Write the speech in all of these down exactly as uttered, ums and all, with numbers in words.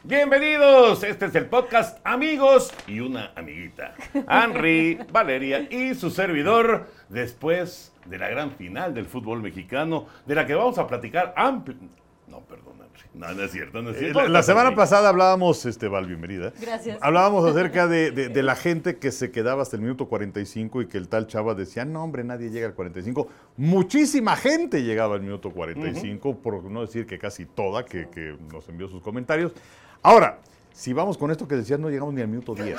Bienvenidos, este es el podcast Amigos y una amiguita. Henry, Valeria y su servidor, después de la gran final del fútbol mexicano, de la que vamos a platicar amplio. No, perdón, Henry. No, no es cierto, no es cierto. La, la semana pasada hablábamos, este, Val, bienvenida. Gracias. Hablábamos acerca de, de, de la gente que se quedaba hasta el minuto cuarenta y cinco y que el tal Chava decía, no, hombre, nadie llega al cuarenta y cinco. Muchísima gente llegaba al minuto cuarenta y cinco, uh-huh. por no decir que casi toda, que, que nos envió sus comentarios. Ahora, si vamos con esto que decías, no llegamos ni al minuto diez.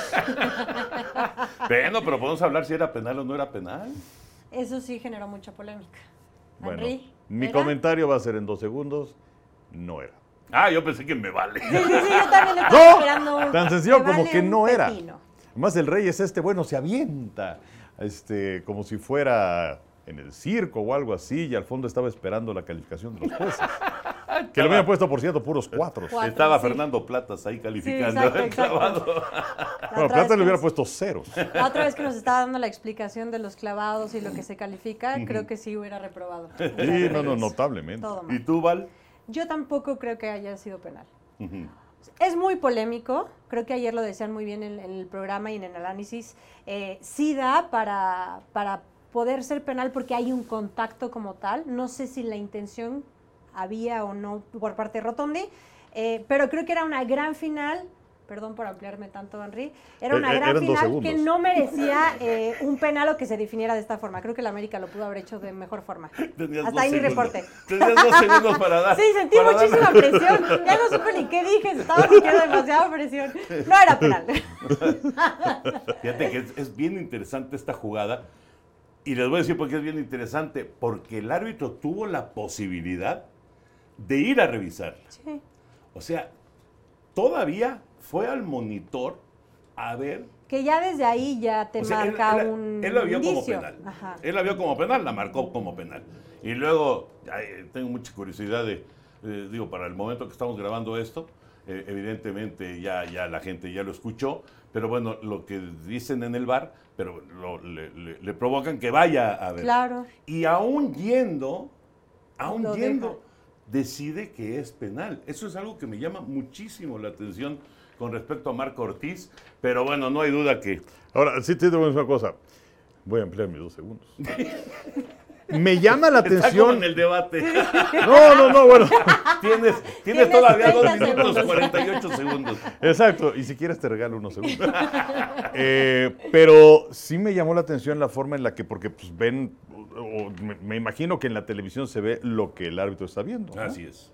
Bueno, pero podemos hablar si era penal o no era penal. Eso sí generó mucha polémica. Bueno, Henry, mi ¿era? comentario va a ser en dos segundos. No era. Ah, yo pensé que me vale. Sí, sí, sí, yo también le estaba esperando un, tan sencillo me como vale que no era. pepino. Además, el rey es este, bueno, se avienta, este, como si fuera en el circo o algo así, y al fondo estaba esperando la calificación de los jueces. Que le habían puesto, por cierto, puros cuatros. Cuatro, Estaba sí. Fernando Platas ahí calificando Sí, exacto, el exacto. clavado. Bueno, Plata le hubiera puesto ceros. La otra vez que nos estaba dando la explicación de los clavados y lo que se califica, creo que sí hubiera reprobado. Sí, no, no, notablemente. Todo mal. ¿Y tú, Val? Yo tampoco creo que haya sido penal. Uh-huh. Es muy polémico, creo que ayer lo decían muy bien en, en el programa y en el análisis. Eh, sí da para, para poder ser penal porque hay un contacto como tal. No sé si la intención había o no por parte de Rotondi, eh, pero creo que era una gran final. Perdón por ampliarme tanto, Henry. Era una Eh, eh, gran eran dos final segundos. que no merecía eh, un penal o que se definiera de esta forma. Creo que el América lo pudo haber hecho de mejor forma. Tenías Hasta dos ahí mi segundos. reporte. Tenías dos segundos para dar. Sí, sentí para muchísima dar- presión. Ya no supe ni qué dije, estaba sintiendo demasiada presión. No era penal. Fíjate que es, es bien interesante esta jugada. Y les voy a decir por qué es bien interesante. Porque el árbitro tuvo la posibilidad de ir a revisar. Sí. O sea, todavía fue al monitor a ver. Que ya desde ahí ya te O sea, él- marca él, un él la vio como indicio. penal. Ajá. Él la vio como penal, la marcó como penal. Y luego, ay, tengo mucha curiosidad de, eh, digo, para el momento que estamos grabando esto, eh, evidentemente ya, ya la gente ya lo escuchó, pero bueno, lo que dicen en el bar, pero lo- le, le- le provocan que vaya a ver. Claro. Y aún yendo, aún Lo yendo, deja. decide que es penal. Eso es algo que me llama muchísimo la atención con respecto a Marco Ortiz, pero bueno, no hay duda que... Ahora, sí te digo una cosa. Voy a ampliar mis dos segundos. Me llama la Está como atención. en el debate. No, no, no, bueno. Tienes, tienes Tienes todavía dos treinta minutos segundos. cuarenta y ocho segundos. Exacto, y si quieres te regalo unos segundos. Eh, pero sí me llamó la atención la forma en la que, porque pues ven, o- o me, me imagino que en la televisión se ve lo que el árbitro está viendo, ¿no? Así es.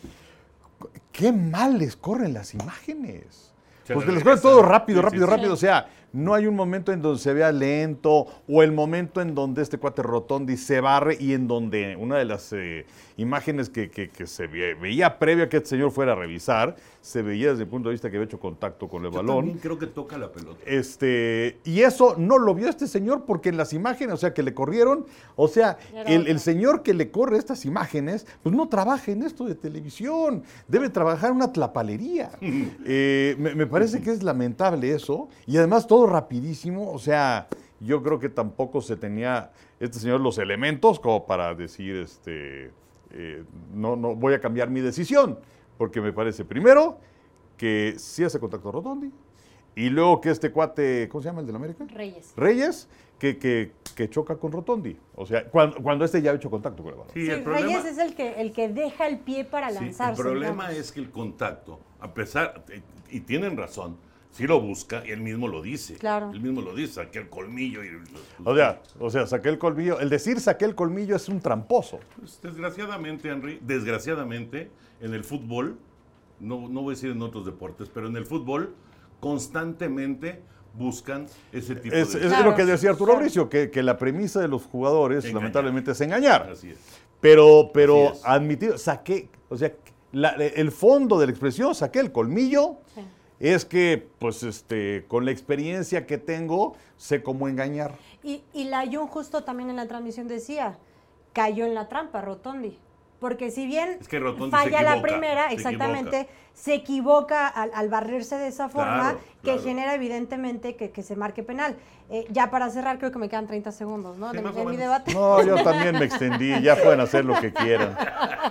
Qué mal les corren las imágenes. Se Porque le les corre regresan. todo rápido, Sí, rápido, sí, sí. rápido. O sea, no hay un momento en donde se vea lento o el momento en donde este cuate Rotondi se barre y en donde una de las eh, imágenes que, que- que se ve- veía previo a que este señor fuera a revisar, se veía desde el punto de vista que había hecho contacto con el Yo balón. también creo que toca la pelota. Este, y eso no lo vio este señor porque en las imágenes, o sea, que le corrieron, o sea, Era el, otro. el señor que le corre estas imágenes, pues no trabaja en esto de televisión, debe trabajar en una tlapalería. Eh, me, me parece que es lamentable eso, y además todo rapidísimo, o sea, yo creo que tampoco se tenía este señor los elementos como para decir, este, eh, no, no, voy a cambiar mi decisión, porque me parece primero que sí hace contacto a Rotondi, y luego que este cuate, ¿cómo se llama el del América? Reyes. Reyes, que, que, que choca con Rotondi. O sea, cuando, cuando este ya ha hecho contacto con el balón. Sí, Sí, el problema, Reyes es el que, el que deja el pie para sí, lanzarse. el problema digamos. es que el contacto, a pesar, y tienen razón, sí lo busca, y él mismo lo dice. Claro. Él mismo lo dice, saqué el colmillo. Y, O sea, o sea, saqué el colmillo. El decir saqué el colmillo es un tramposo. Pues, desgraciadamente, Henry, desgraciadamente, en el fútbol, no, no voy a decir en otros deportes, pero en el fútbol constantemente buscan ese tipo Es, de... es Claro, lo que decía Arturo claro. Mauricio, que, que la premisa de los jugadores, Engañar. lamentablemente, es engañar. Así es. Pero, pero Así es. admitido, saqué, o sea, la- el fondo de la expresión, saqué el colmillo, Sí. es que, pues, este, con la experiencia que tengo, sé cómo engañar. Y, y la Jun justo también en la transmisión decía, cayó en la trampa Rotondi. Porque si bien Es que Rotondi falla se la equivoca, primera, se exactamente, equivoca. se equivoca al, al barrerse de esa forma, Claro, que claro. genera evidentemente que, que se marque penal. Eh, ya para cerrar, creo que me quedan treinta segundos, ¿no? Sí, de, más de o mi menos. debate. No, yo también me extendí, ya pueden hacer lo que quieran.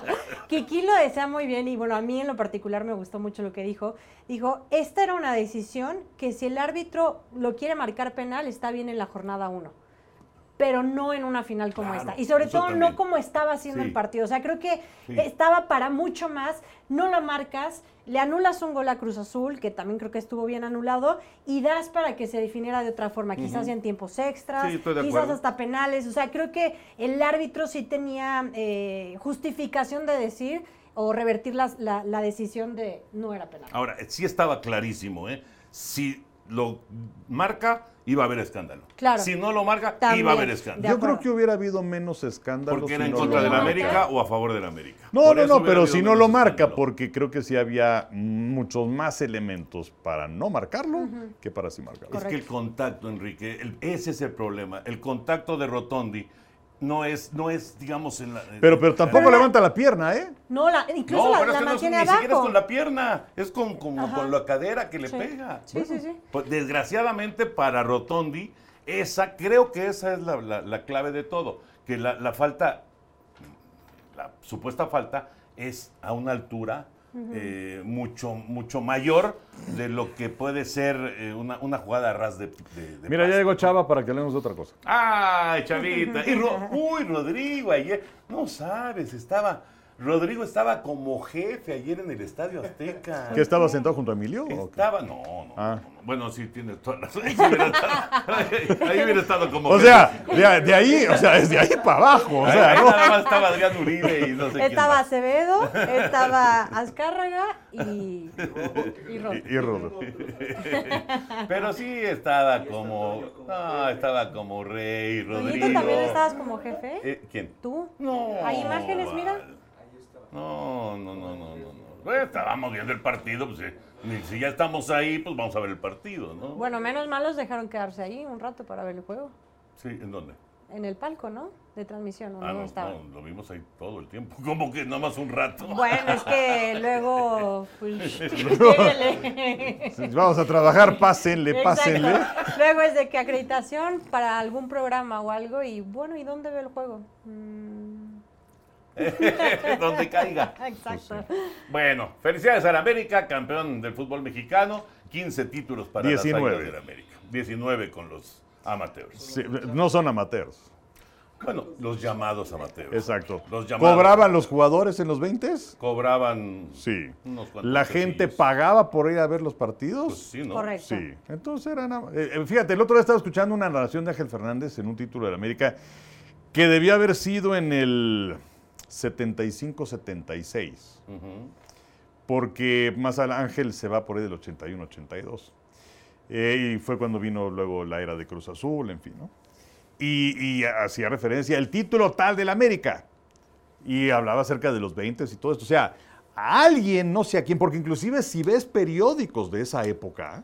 Kiki lo decía muy bien y bueno, a mí en lo particular me gustó mucho lo que dijo. Dijo, esta era una decisión que si el árbitro lo quiere marcar penal, está bien en la jornada uno. Pero no en una final como Claro, esta. Y sobre eso todo también. no como estaba haciendo Sí. el partido. O sea, creo que Sí. estaba para mucho más. No la marcas, le anulas un gol a Cruz Azul, que también creo que estuvo bien anulado, y das para que se definiera de otra forma. Quizás Ujú. en tiempos extras, Sí, estoy de quizás acuerdo. hasta penales. O sea, creo que el árbitro sí tenía eh, justificación de decir o revertir las- la, la decisión de no era penal. Ahora, sí estaba clarísimo, ¿eh? Si lo marca, iba a haber escándalo. Claro. Si no lo marca, También. iba a haber De escándalo. Yo acuerdo. creo que hubiera habido menos escándalos. Porque si era en no contra lo de la marca. América o a favor de la América. No, Por no, eso no, hubiera pero habido si no menos lo marca, escándalo. porque creo que sí había muchos más elementos para no marcarlo que para sí marcarlo. Es que el contacto, Enrique, el- ese es el problema. El contacto de Rotondi no es, no es digamos, en la... Pero, pero tampoco Pero la- levanta la pierna, ¿eh? No, la, incluso No, la, pero es la que no es, ni mantiene siquiera es abajo. con la pierna, es con, como Ajá. con la cadera que le Sí. pega. Sí, sí, sí. Pues, desgraciadamente para Rotondi, esa, creo que esa es la, la- la clave de todo, que la, la falta, la supuesta falta es a una altura eh, mucho, mucho mayor de lo que puede ser eh, una, una jugada a ras de, de, de Mira, ya pasto. llegó Chava para que hablemos de otra cosa. ¡Ay, Chavita! Y Ro- uy, Rodrigo, ayer, no sabes, estaba, Rodrigo estaba como jefe ayer en el Estadio Azteca. ¿Qué estaba sentado junto a Emilio? o qué? Estaba, no, no, Ah. no, no. Bueno, sí, tienes toda la razón. Ahí hubiera estado, ahí hubiera estado como O jefe. sea, de, de ahí, o sea, desde ahí para abajo. O Ahí- sea, ahí no. nada más estaba Adrián Uribe y no sé quién Estaba más. Acevedo, estaba Azcárraga y, y Rod. Y, y Rodo. Pero sí estaba como, no, estaba como rey, Rodrigo. ¿Rodriguito también estabas como jefe? Eh, ¿Quién? ¿Tú? No. ¿Hay imágenes, mira? No, no, no, no, no. no. Pues estábamos viendo el partido, pues eh, ni- si ya estamos ahí, pues vamos a ver el partido, ¿no? Bueno, menos mal los dejaron quedarse ahí un rato para ver el juego. Sí, ¿en dónde? En el palco, ¿no? De transmisión, ¿o Ah, no, no, estaban? no, lo vimos ahí todo el tiempo. Como que nada más un rato. Bueno, es que luego... Pues, lléguele. Vamos a trabajar, pásenle, Exacto. pásenle. Luego es de que acreditación para algún programa o algo y bueno, ¿y dónde ve el juego? Mm, Donde caiga. exacto. Bueno, felicidades a la América, campeón del fútbol mexicano. quince títulos para diecinueve. las Águilas del América. diecinueve con los amateurs. Sí, no son amateurs. Bueno, los llamados amateurs. Exacto. Los llamados ¿Cobraban los jugadores en los veinte? Cobraban Sí. unos cuantos ¿La gente pesillos. pagaba por ir a ver los partidos? Pues sí, ¿no? Correcto. Sí, entonces era nada- eh, eh, fíjate, el otro día estaba escuchando una narración de Ángel Fernández en un título de la América que debió haber sido en el setenta y cinco setenta y seis, Ujú. porque más al Ángel se va por ahí del ochenta y uno ochenta y dos. Eh, y fue cuando vino luego la era de Cruz Azul, en fin, ¿no? Y, y hacía referencia al título tal de la América. Y hablaba acerca de los veinte y todo esto. O sea, a alguien, no sé a quién, porque inclusive si ves periódicos de esa época,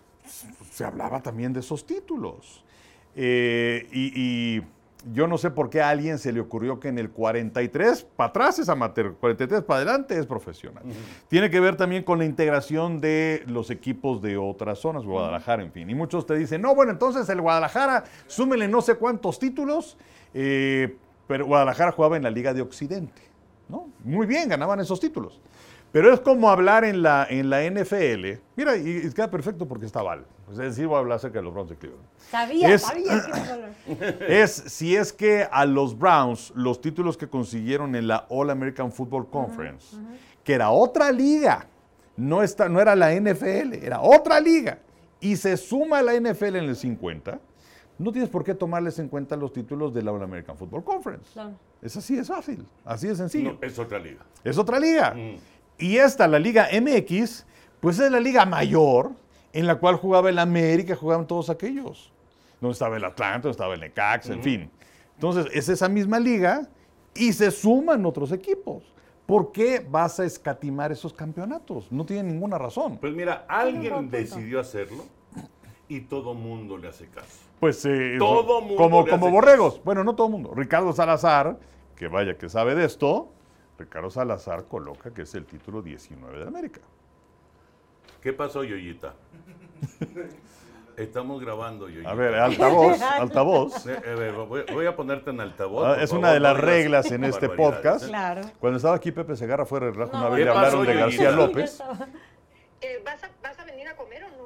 se hablaba también de esos títulos. Eh, y, y yo no sé por qué a alguien se le ocurrió que en el cuarenta y tres para atrás es amateur, cuarenta y tres para adelante es profesional. Tiene que ver también con la integración de los equipos de otras zonas, Guadalajara, en fin. Y muchos te dicen, no, bueno, entonces el Guadalajara, súmele no sé cuántos títulos, eh, pero Guadalajara jugaba en la Liga de Occidente, ¿no? Muy bien, ganaban esos títulos. Pero es como hablar en la, en la N F L. Mira, y, y queda perfecto porque está Val. Es decir, voy a hablar acerca de los Browns de Cleveland. Sabía, Es- sabía que iba a hablar. Es si es que a los Browns, los títulos que consiguieron en la All American Football Conference, que era otra liga, no, está, no era la N F L, era otra liga, y se suma a la N F L en el cincuenta, no tienes por qué tomarles en cuenta los títulos de la All American Football Conference. Claro. Es así, es fácil, así de sencillo. No, es otra liga. Es otra liga. Mm. Y esta, la Liga M X, pues es la liga mayor en la cual jugaba el América, jugaban todos aquellos. Donde estaba el Atlanta, donde estaba el Necaxa, en fin. Entonces, es esa misma liga y se suman otros equipos. ¿Por qué vas a escatimar esos campeonatos? No tiene ninguna razón. Pues mira, buen alguien punto. decidió hacerlo y todo mundo le hace caso. Pues eh, Todo mundo como, le como hace borregos. Bueno, no todo mundo. Ricardo Salazar, que vaya que sabe de esto, Ricardo Salazar coloca que es el título diecinueve de América. ¿Qué pasó, Yoyita? Estamos grabando, yo. A ver, altavoz, altavoz. Eh, eh, voy, voy a ponerte en altavoz. Ah, por es favor, una de las no digas reglas en este barbaridades, podcast. ¿eh? Claro. Cuando estaba aquí Pepe Segarra fuera del relajo, No, una vez ¿qué le hablaron pasó, de García Yoyita? López. Eh, ¿vas, a, ¿Vas a venir a comer o no?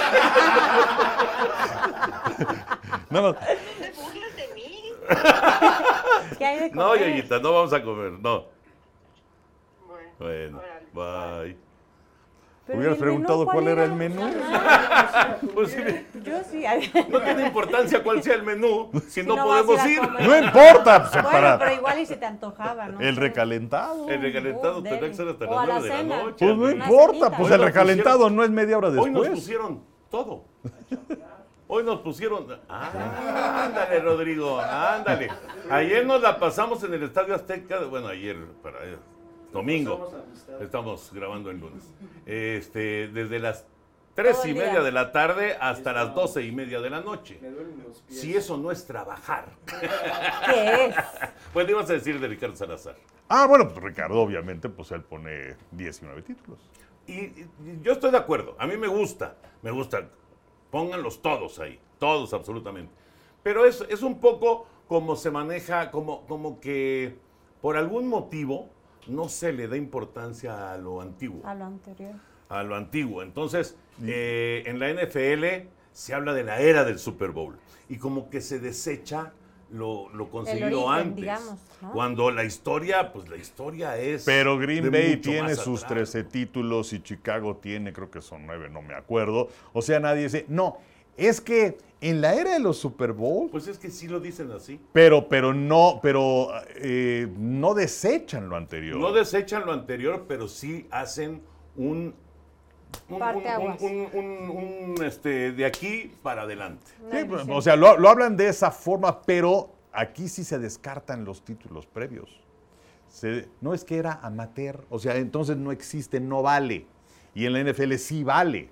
Nada más, No te burles de mí. ¿Qué hay de No, comer? Yoyita, no vamos a comer, no. Bueno, Bueno, órale. bye. Pero hubieras ¿y el menú preguntado cuál era el menú. Ajá. Pues sí, Yo sí. no tiene importancia cuál sea el menú, si, Si no, no vas a podemos ir ir. a comer. No importa, pues, Bueno, para pero igual y se te antojaba, ¿no? el sé. recalentado. El recalentado Oh, tendrá que ser hasta o las a la nueve de la cena. noche. Pues no Andrés. Una importa, cenita. pues Hoy el nos recalentado pusieron- no es media hora Hoy nos después. pusieron todo. Hoy nos pusieron. Ah, ándale, Rodrigo, ándale. Ayer nos la pasamos en el Estadio Azteca. Bueno, ayer, para eh, domingo. Estamos grabando el lunes. Este, desde las tres Todo y el día. media de la tarde hasta las doce y media de la noche. Si eso no es trabajar. ¿Qué es? Pues ibas a decir de Ricardo Salazar. Ah, bueno, pues Ricardo, obviamente, pues él pone diecinueve títulos. Y, y yo estoy de acuerdo, a mí me gusta, me gusta, pónganlos todos ahí, todos absolutamente. Pero es, es un poco como se maneja, como, como que por algún motivo no se le da importancia a lo antiguo, A lo anterior. a lo antiguo. Entonces, eh, en la N F L se habla de la era del Super Bowl y como que se desecha lo, lo conseguido origen, antes. digamos, ¿no? Cuando la historia, pues la historia es Pero Green de Bay mucho tiene más sus atrás. trece títulos y Chicago tiene, creo que son nueve, no me acuerdo. O sea, nadie dice, no, es que en la era de los Super Bowl, Pues es que sí lo dicen así. pero, pero no, pero eh, no desechan lo anterior. No desechan lo anterior, pero sí hacen un, un, Parteaguas. un, un, un- un, este, de aquí para adelante. Una Sí, división. o sea, lo, lo hablan de esa forma, pero aquí sí se descartan los títulos previos. Se- no es que era amateur, o sea, entonces no existe, no vale. Y en la N F L sí vale.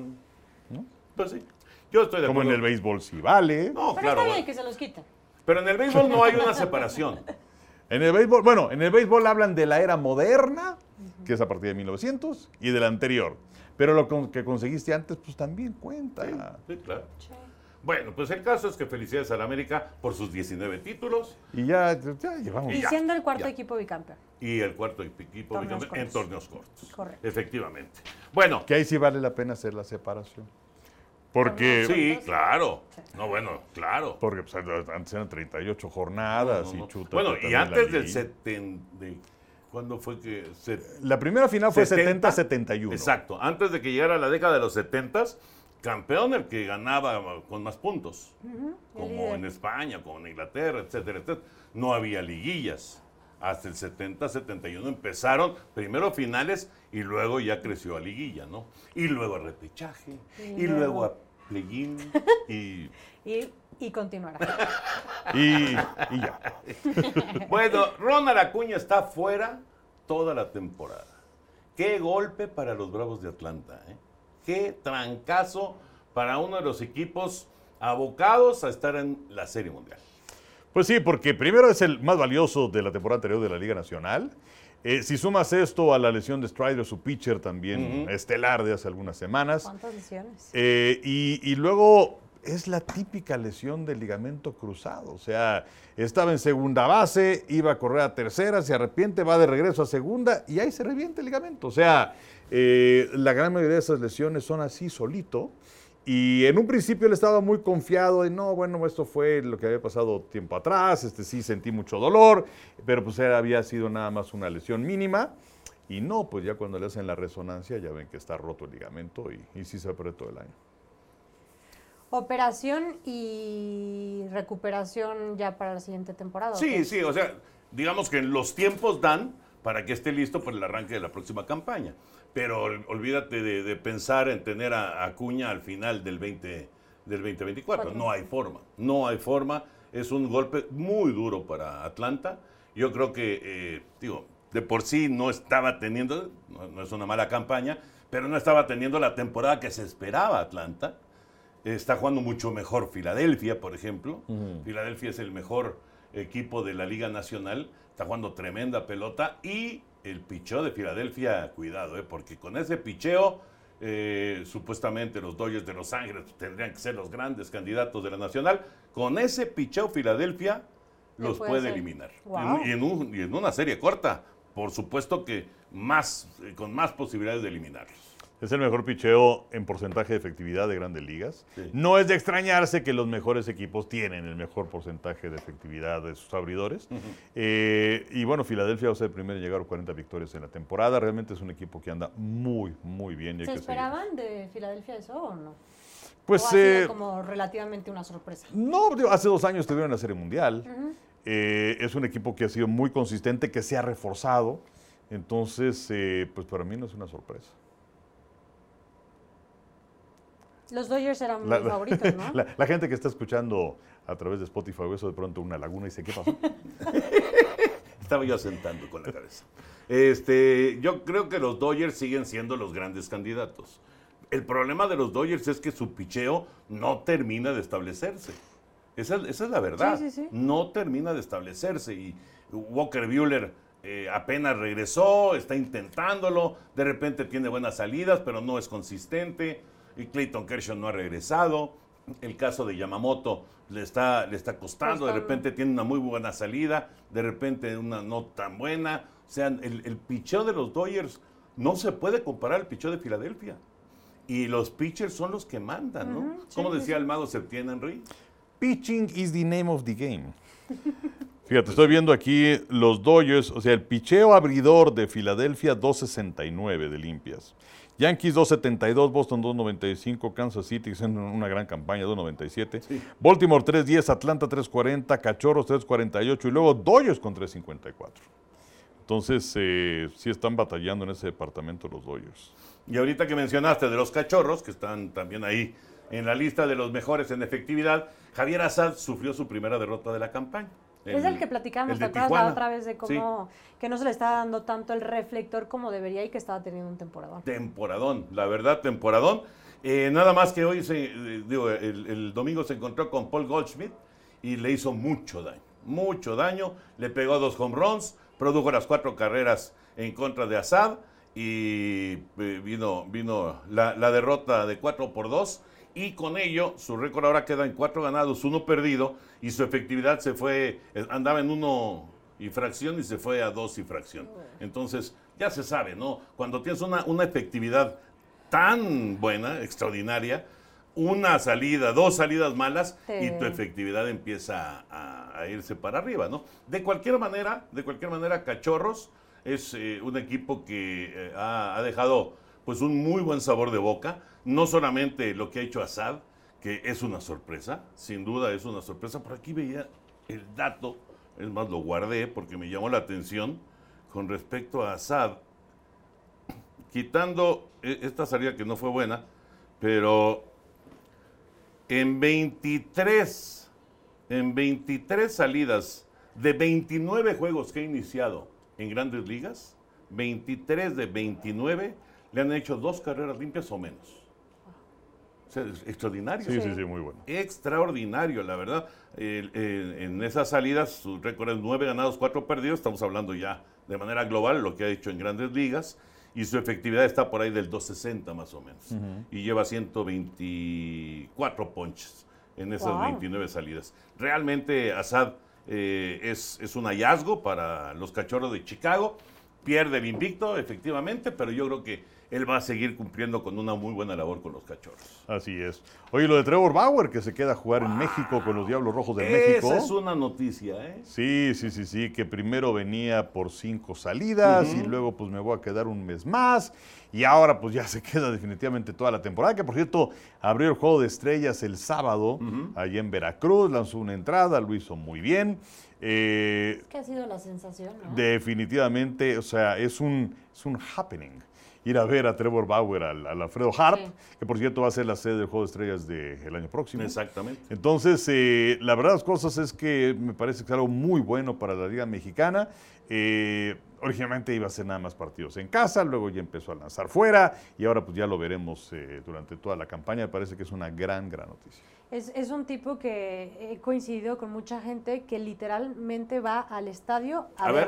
Pues sí, yo estoy de Como en acuerdo. el béisbol sí vale. No, Pero claro. está bien que se los quiten. Pero en el béisbol no hay una separación. En el béisbol, bueno, en el béisbol hablan de la era moderna, que es a partir de mil novecientos, y de la anterior. Pero lo con- que conseguiste antes, pues también cuenta. Sí, claro. Bueno, pues el caso es que felicidades a la América por sus diecinueve títulos Y ya, ya llevamos. Y ya, siendo el cuarto ya. equipo bicampeón. y el cuarto equipo Torneos en cortos. torneos cortos. Correcto. Efectivamente. Bueno, Que ahí sí vale la pena hacer la separación. Porque, sí, claro. No, bueno, claro. porque pues, antes eran treinta y ocho jornadas No, no, no. y chuta. Bueno, y también la antes del liguilla. setenta. ¿Cuándo fue que se La primera final fue setenta? setenta setenta y uno. Exacto, antes de que llegara la década de los setentas, campeón el que ganaba con más puntos, como líder. en España, como en Inglaterra, etcétera, etcétera. No había liguillas. Hasta el setenta setenta y uno empezaron primero finales y luego ya creció a liguilla, ¿no? Y luego a repechaje, Y y, luego luego- a play-in, y Y, y continuará. Y, y ya. bueno, Ronald Acuña está fuera toda la temporada. Qué golpe para los Bravos de Atlanta, ¿eh? Qué trancazo para uno de los equipos abocados a estar en la Serie Mundial. Pues sí, porque primero es el más valioso de la temporada anterior de la Liga Nacional. Eh, si sumas esto a la lesión de Strider, su pitcher también Ujú. estelar de hace algunas semanas. ¿Cuántas lesiones? Eh, y, y luego es la típica lesión del ligamento cruzado. O sea, estaba en segunda base, iba a correr a tercera, se arrepiente, va de regreso a segunda y ahí se revienta el ligamento. O sea, eh, la gran mayoría de esas lesiones son así solito. Y en un principio él estaba muy confiado de, no, bueno, esto fue lo que había pasado tiempo atrás, este sí sentí mucho dolor, pero pues era- había sido nada más una lesión mínima. Y no, pues ya cuando le hacen la resonancia ya ven que está roto el ligamento y, y sí se perdió todo el año. Operación y recuperación ya para la siguiente temporada. ¿o Sí, qué? sí, o sea, digamos que los tiempos dan para que esté listo para el arranque de la próxima campaña. Pero ol- olvídate de, de pensar en tener a a Acuña al final del, veinte, del veinte veinticuatro. Cuatro. No hay forma, no hay forma. Es un golpe muy duro para Atlanta. Yo creo que, eh, digo, de por sí no estaba teniendo, no, no es una mala campaña, pero no estaba teniendo la temporada que se esperaba Atlanta. Está jugando mucho mejor Filadelfia, por ejemplo. Filadelfia es el mejor equipo de la Liga Nacional. Está jugando tremenda pelota. Y el picheo de Filadelfia, cuidado, ¿eh? Porque con ese picheo eh, supuestamente los Dodgers de Los Ángeles tendrían que ser los grandes candidatos de la Nacional. Con ese picheo, Filadelfia los puede puede ser. eliminar. Wow. En- y, en un- y en una serie corta, por supuesto que más, eh, con más posibilidades de eliminarlos. Es el mejor picheo en porcentaje de efectividad de Grandes Ligas. Sí. No es de extrañarse que los mejores equipos tienen el mejor porcentaje de efectividad de sus abridores. Eh, y bueno, Filadelfia va a ser el primero en llegar a cuarenta victorias en la temporada. Realmente es un equipo que anda muy, muy bien. y hay ¿Se que seguir. esperaban de Filadelfia eso o no? Pues ¿O ha sido eh, como relativamente una sorpresa? no, digo, hace dos años tuvieron la Serie Mundial. Eh, es un equipo que ha sido muy consistente, que se ha reforzado. Entonces, eh, pues para mí no es una sorpresa. Los Dodgers eran muy La, la- favoritos, ¿no? la- la gente que está escuchando a través de Spotify o eso de pronto una laguna y dice, ¿qué pasó? Estaba yo asentando con la cabeza. Este, yo creo que los Dodgers siguen siendo los grandes candidatos. El problema de los Dodgers es que su picheo no termina de establecerse. Esa, esa es la verdad. Sí, sí, sí. No termina de establecerse. Y Walker Buehler eh, apenas regresó, está intentándolo. De repente tiene buenas salidas, pero no es consistente. Y Clayton Kershaw no ha regresado. El caso de Yamamoto le está, le está costando. De Costando. repente tiene una muy buena salida. De repente una no tan buena. O sea, el, el picheo de los Dodgers no se puede comparar al picheo de Filadelfia. Y los pitchers son los que mandan, ¿no? Ujú, sí, Como sí, decía sí. el mago Septién Henry. Pitching is the name of the game. Fíjate, estoy viendo aquí los Dodgers, o sea, el picheo abridor de Filadelfia dos sesenta y nueve de limpias. Yankees dos setenta y dos, Boston dos noventa y cinco, Kansas City haciendo una gran campaña dos noventa y siete, Sí. Baltimore tres diez, Atlanta tres cuarenta, Cachorros tres cuarenta y ocho y luego Dodgers con tres cincuenta y cuatro. Entonces, eh, sí están batallando en ese departamento los Dodgers. Y ahorita que mencionaste de los Cachorros, que están también ahí en la lista de los mejores en efectividad, Javier Assad sufrió su primera derrota de la campaña. Es el que platicamos, el ¿te de acuerdas la Tijuana. otra vez de cómo que no se le estaba dando tanto el reflector como debería y que estaba teniendo un temporadón? Temporadón, la verdad, temporadón. Eh, nada más que hoy, se, eh, digo, el, el domingo se encontró con Paul Goldschmidt y le hizo mucho daño, mucho daño. Le pegó dos home runs, produjo las cuatro carreras en contra de Assad y eh, vino, vino la, la derrota de cuatro por dos. Y con ello, su récord ahora queda en cuatro ganados, uno perdido, y su efectividad se fue, eh, andaba en uno y fracción y se fue a dos y fracción. Entonces, ya se sabe, ¿no? Cuando tienes una, una efectividad tan buena, extraordinaria, una salida, dos salidas malas, Sí. y tu efectividad empieza a, a irse para arriba, ¿no? De cualquier manera, de cualquier manera, Cachorros es eh, un equipo que eh, ha, ha dejado pues un muy buen sabor de boca. No solamente lo que ha hecho Assad, que es una sorpresa, sin duda es una sorpresa. Por aquí veía el dato, es más, lo guardé porque me llamó la atención con respecto a Assad, quitando e- esta salida que no fue buena, pero en veintitrés, en veintitrés salidas de veintinueve juegos que ha iniciado en Grandes Ligas, veintitrés de veintinueve le han hecho dos carreras limpias o menos. O sea, es extraordinario. Sí, sí, sí, muy bueno. Extraordinario, la verdad. El- el- en esas salidas, su récord es nueve ganados, cuatro perdidos. Estamos hablando ya de manera global, lo que ha hecho en Grandes Ligas. Y su efectividad está por ahí del doscientos sesenta más o menos. Y lleva ciento veinticuatro ponches en esas Wow. veintinueve salidas. Realmente Assad eh, es, es un hallazgo para los Cachorros de Chicago. Pierde el invicto, efectivamente, pero yo creo que él va a seguir cumpliendo con una muy buena labor con los Cachorros. Así es. Oye, lo de Trevor Bauer, que se queda a jugar en México con los Diablos Rojos de México. Esa es una noticia, ¿eh? Sí, sí, sí, sí, que primero venía por cinco salidas y luego pues me voy a quedar un mes más y ahora pues ya se queda definitivamente toda la temporada, que por cierto abrió el Juego de Estrellas el sábado allá en Veracruz, lanzó una entrada, lo hizo muy bien. Eh, ¿Qué ha sido la sensación, no? definitivamente, o sea, es un, es un happening ir a ver a Trevor Bauer, al, al Alfredo Harp, Sí. que por cierto va a ser la sede del Juego de Estrellas del año próximo. Exactamente. Entonces, eh, la verdad de las cosas es que me parece que es algo muy bueno para la Liga Mexicana. Eh, originalmente iba a ser nada más partidos en casa, luego ya empezó a lanzar fuera y ahora pues ya lo veremos eh, durante toda la campaña. Me parece que es una gran, gran noticia. Es, es un tipo que he coincidido con mucha gente que literalmente va al estadio a, A verlo. verlo.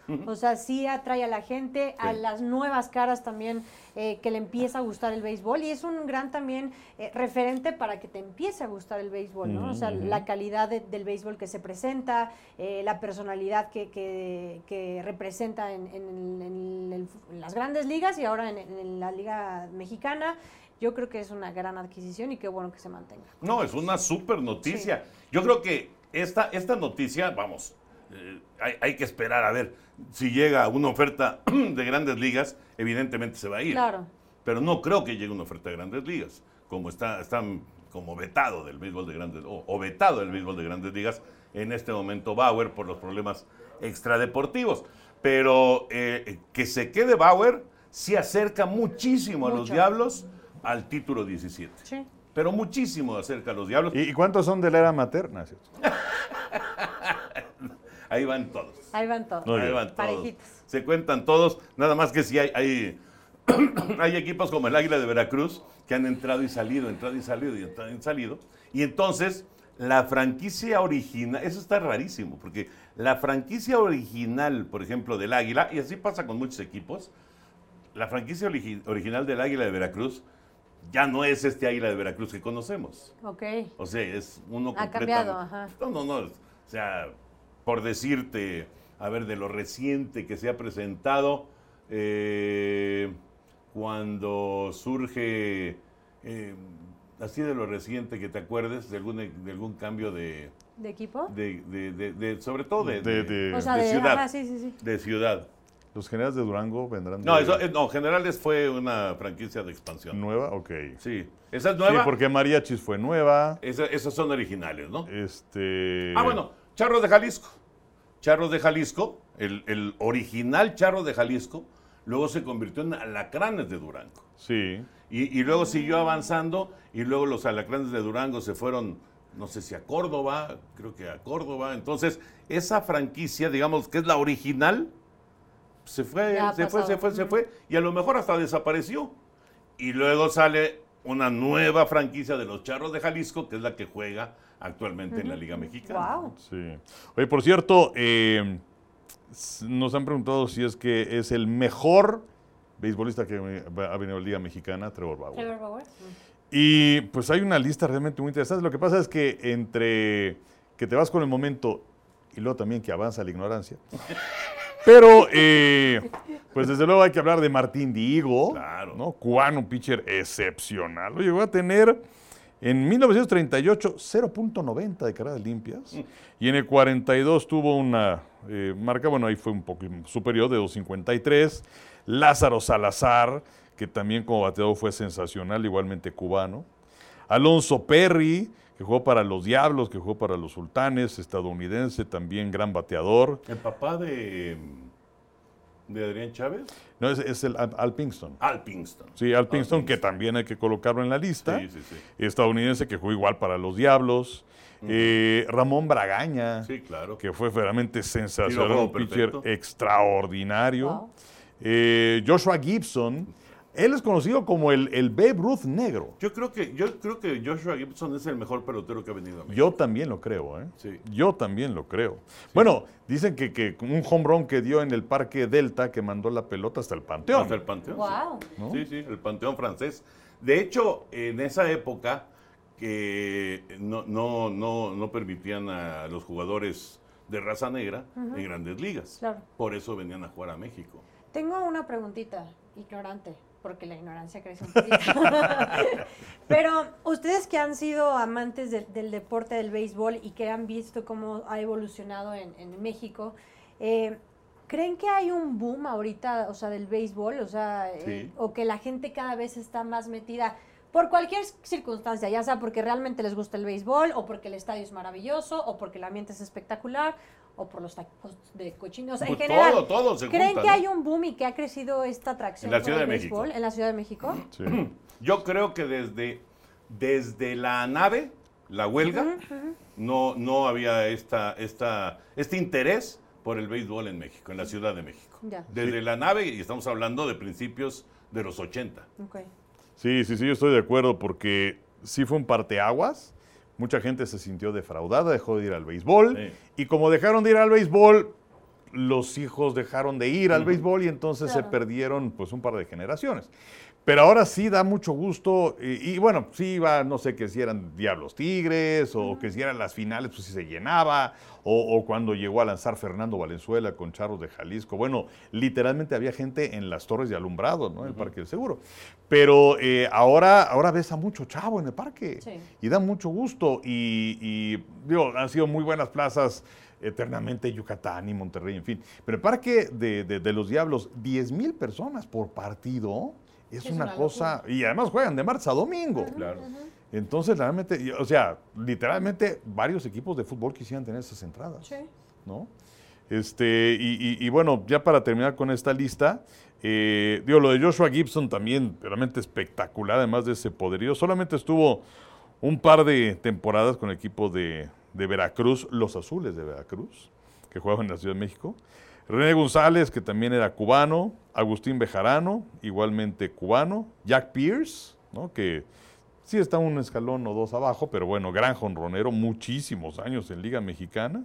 O sea, sí atrae a la gente, a Sí. las nuevas caras también, eh, que le empieza a gustar el béisbol. Y es un gran también eh, referente para que te empiece a gustar el béisbol, ¿no? O sea, Ujú. la calidad de- del béisbol que se presenta, eh, la personalidad que, que, que representa en, en- en el- en las grandes ligas y ahora en, en la Liga Mexicana. Yo creo que es una gran adquisición y qué bueno que se mantenga. No, es una súper noticia. Yo creo que esta, esta noticia, vamos, eh, hay, hay que esperar a ver si llega una oferta de grandes ligas, evidentemente se va a ir. Claro. Pero no creo que llegue una oferta de grandes ligas, como está, están como vetado del béisbol de grandes, o, o vetado del béisbol de grandes ligas en este momento Bauer por los problemas extradeportivos. Pero eh, que se quede Bauer sí acerca muchísimo a los Mucho. Diablos al título diecisiete. Sí. Pero muchísimo acerca a los Diablos. ¿Y, y cuántos son de la era materna? ¿Cierto? Ahí van todos. Ahí van todos. Muy Ahí bien. van todos. Parejitos. Se cuentan todos. Nada más que si hay, hay, hay equipos como el Águila de Veracruz que han entrado y salido, entrado y salido y entrado y salido. Y entonces la franquicia original, eso está rarísimo, porque la franquicia original, por ejemplo, del Águila, y así pasa con muchos equipos, la franquicia origi- original del Águila de Veracruz ya no es este Águila de Veracruz que conocemos. Ok. O sea, es uno Ha completamente... cambiado, ajá. No, no, no. O sea, por decirte, a ver, de lo reciente que se ha presentado, eh, cuando surge, eh, así de lo reciente que te acuerdes, de algún, de algún cambio de, ¿De equipo? de, de- de- de- sobre todo de, De- de- de- O sea, de de, ciudad. ajá, sí, sí, sí. De ciudad. ¿Los generales de Durango vendrán de No, eso, eh, no, Generales fue una franquicia de expansión. nueva? Ok. Sí. ¿Esa es nueva? Sí, porque Mariachis fue nueva. Esa- esas son originales, ¿no? Este. Ah, bueno, Charros de Jalisco. Charros de Jalisco, el, el original Charros de Jalisco, luego se convirtió en Alacranes de Durango. Sí. Y, y luego siguió avanzando y luego los Alacranes de Durango se fueron, no sé si a Córdoba, creo que a Córdoba. Entonces, esa franquicia, digamos, que es la original, se fue, Ya ha se fue, se pasado. fue, se Ujú. fue, y a lo mejor hasta desapareció. Y luego sale una nueva franquicia de los Charros de Jalisco, que es la que juega actualmente en la Liga Mexicana. Wow. Sí. Oye, por cierto, eh, s- nos han preguntado si es que es el mejor beisbolista que ha venido a la Liga Mexicana, Trevor Bauer. Trevor Bauer. Y pues hay una lista realmente muy interesante. Lo que pasa es que entre que te vas con el momento y luego también que avanza la ignorancia. Pero, eh, pues desde luego hay que hablar de Martín Diego, Claro. ¿no? Cubano, un pitcher excepcional. Lo llegó a tener en mil novecientos treinta y ocho cero punto noventa de carreras limpias y en el cuarenta y dos tuvo una eh, marca, bueno, ahí fue un poco superior, de dos cincuenta y tres. Lázaro Salazar, que también como bateador fue sensacional, igualmente cubano. Alonso Perry, que jugó para los Diablos, que jugó para los Sultanes, estadounidense, también gran bateador. El papá de, de Adrián Chávez, No, es, es el Al, Al Pinkston. Al Pinkston. Sí, Al Pinkston, Al que también hay que colocarlo en la lista. Sí, sí, sí. Estadounidense, que jugó igual para los Diablos. Eh, Ramón Bragaña, Sí, claro. que fue realmente sensacional, Tiro a un juego pitcher perfecto. extraordinario. Wow. Eh, Joshua Gibson, él es conocido como el, el Babe Ruth negro. Yo creo que yo creo que Joshua Gibson es el mejor pelotero que ha venido a México. Yo también lo creo, ¿eh? Sí. Yo también lo creo. Bueno, dicen que, que un home run que dio en el Parque Delta que mandó la pelota hasta el Panteón. Hasta el Panteón. Wow. Sí. ¿no? Sí, sí, el Panteón francés. De hecho, en esa época que no, no, no, no permitían a los jugadores de raza negra en grandes ligas. Claro. Por eso venían a jugar a México. Tengo una preguntita ignorante, porque la ignorancia crece un poquito. Pero ustedes que han sido amantes de- del deporte del béisbol y que han visto cómo ha evolucionado en, en México, eh, ¿creen que hay un boom ahorita, o sea, del béisbol? O sea, eh, Sí. o que la gente cada vez está más metida por cualquier circunstancia, ya sea porque realmente les gusta el béisbol, o porque el estadio es maravilloso, o porque el ambiente es espectacular, o por los tacos de cochino. O sea, en Pues general, todo, todo se ¿creen junta, que ¿no? hay un boom y que ha crecido esta atracción En la por Ciudad el de México. béisbol en la Ciudad de México? Sí. Yo creo que desde, desde la nave, la huelga, no, no había esta, esta, este interés por el béisbol en México, en la Ciudad de México. Ya. Desde la nave, y estamos hablando de principios de los ochenta. Ok. Sí, sí, sí, yo estoy de acuerdo porque sí fue un parteaguas. Mucha gente se sintió defraudada, dejó de ir al béisbol. Sí. Y como dejaron de ir al béisbol, los hijos dejaron de ir al Ujú. béisbol y entonces se Claro. perdieron pues un par de generaciones. Pero ahora sí da mucho gusto y, y bueno, sí iba, no sé, que si eran Diablos Tigres o que si eran las finales, pues sí se llenaba, o, o cuando llegó a lanzar Fernando Valenzuela con Charros de Jalisco. Bueno, literalmente había gente en las torres de alumbrado, ¿no? En el Parque del Seguro. Pero eh, ahora, ahora ves a mucho chavo en el parque Sí. y da mucho gusto y, y, digo, han sido muy buenas plazas eternamente Yucatán y Monterrey, en fin. Pero el Parque de, de- de los Diablos, diez mil personas por partido, es, Es una, una cosa... Y además juegan de martes a domingo. Claro. Entonces, realmente, y- o sea, literalmente varios equipos de fútbol quisieran tener esas entradas, Sí. ¿no? Este, y, y- y bueno, ya para terminar con esta lista, eh, digo, lo de Joshua Gibson también realmente espectacular, además de ese poderío. Solamente estuvo un par de temporadas con el equipo de, de Veracruz, los Azules de Veracruz, que jugaban en la Ciudad de México. René González, que también era cubano. Agustín Bejarano, igualmente cubano. Jack Pierce, ¿no? Que sí está un escalón o dos abajo, pero bueno, gran jonronero, muchísimos años en Liga Mexicana.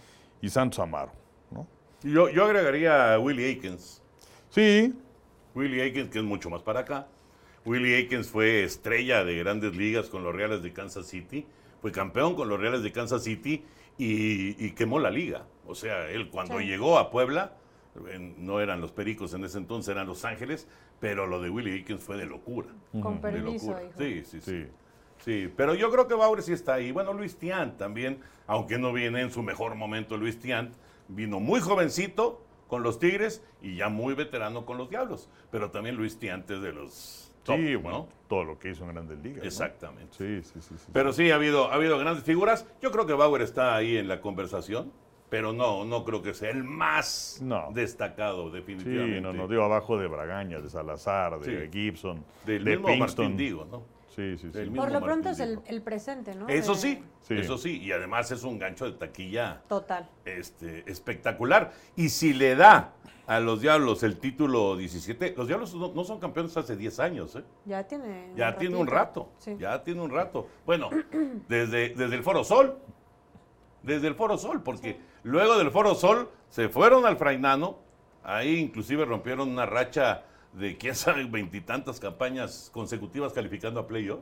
Y Santos Amaro, ¿no? Yo, yo agregaría a Willie Aikens. Sí, Willie Aikens, que es mucho más para acá. Willie Aikens fue estrella de grandes ligas con los Reales de Kansas City. Fue campeón con los Reales de Kansas City y, y quemó la liga. O sea, él cuando Sí. llegó a Puebla, en- no eran los Pericos en ese entonces, eran Los Ángeles, pero lo de Willie Aikens fue de locura. Con De permiso, locura. hijo. Sí, sí, sí. sí. Sí, pero yo creo que Bauer sí está ahí. Bueno, Luis Tiant también, aunque no viene en su mejor momento Luis Tiant, vino muy jovencito con los Tigres y ya muy veterano con los Diablos. Pero también Luis Tiant es de los top, Sí, ¿no? bueno, todo lo que hizo en Grandes Ligas, ¿no? Exactamente. Sí, sí, sí. sí. Pero sí ha habido, ha habido grandes figuras. Yo creo que Bauer está ahí en la conversación, pero no, no creo que sea el más No. destacado, definitivamente. Sí, no, no, digo abajo de Bragaña, de Salazar, de Sí. Gibson, Del de mismo Pinkston. Martín Digo, ¿no? Sí, sí, sí. Del Por mismo lo pronto Martín es el, Digo. el presente, ¿no? Eso De- sí, Sí. eso sí, y además es un gancho de taquilla Total. este, espectacular. Y si le da a los Diablos el título diecisiete, los Diablos no, no son campeones hace diez años, ¿eh? Ya tiene. Ya tiene un ratito. rato, Sí. ya tiene un rato. Bueno, desde, desde el Foro Sol, desde el Foro Sol, porque luego del Foro Sol se fueron al Frainano, ahí inclusive rompieron una racha de quién sabe veintitantas campañas consecutivas calificando a playoff.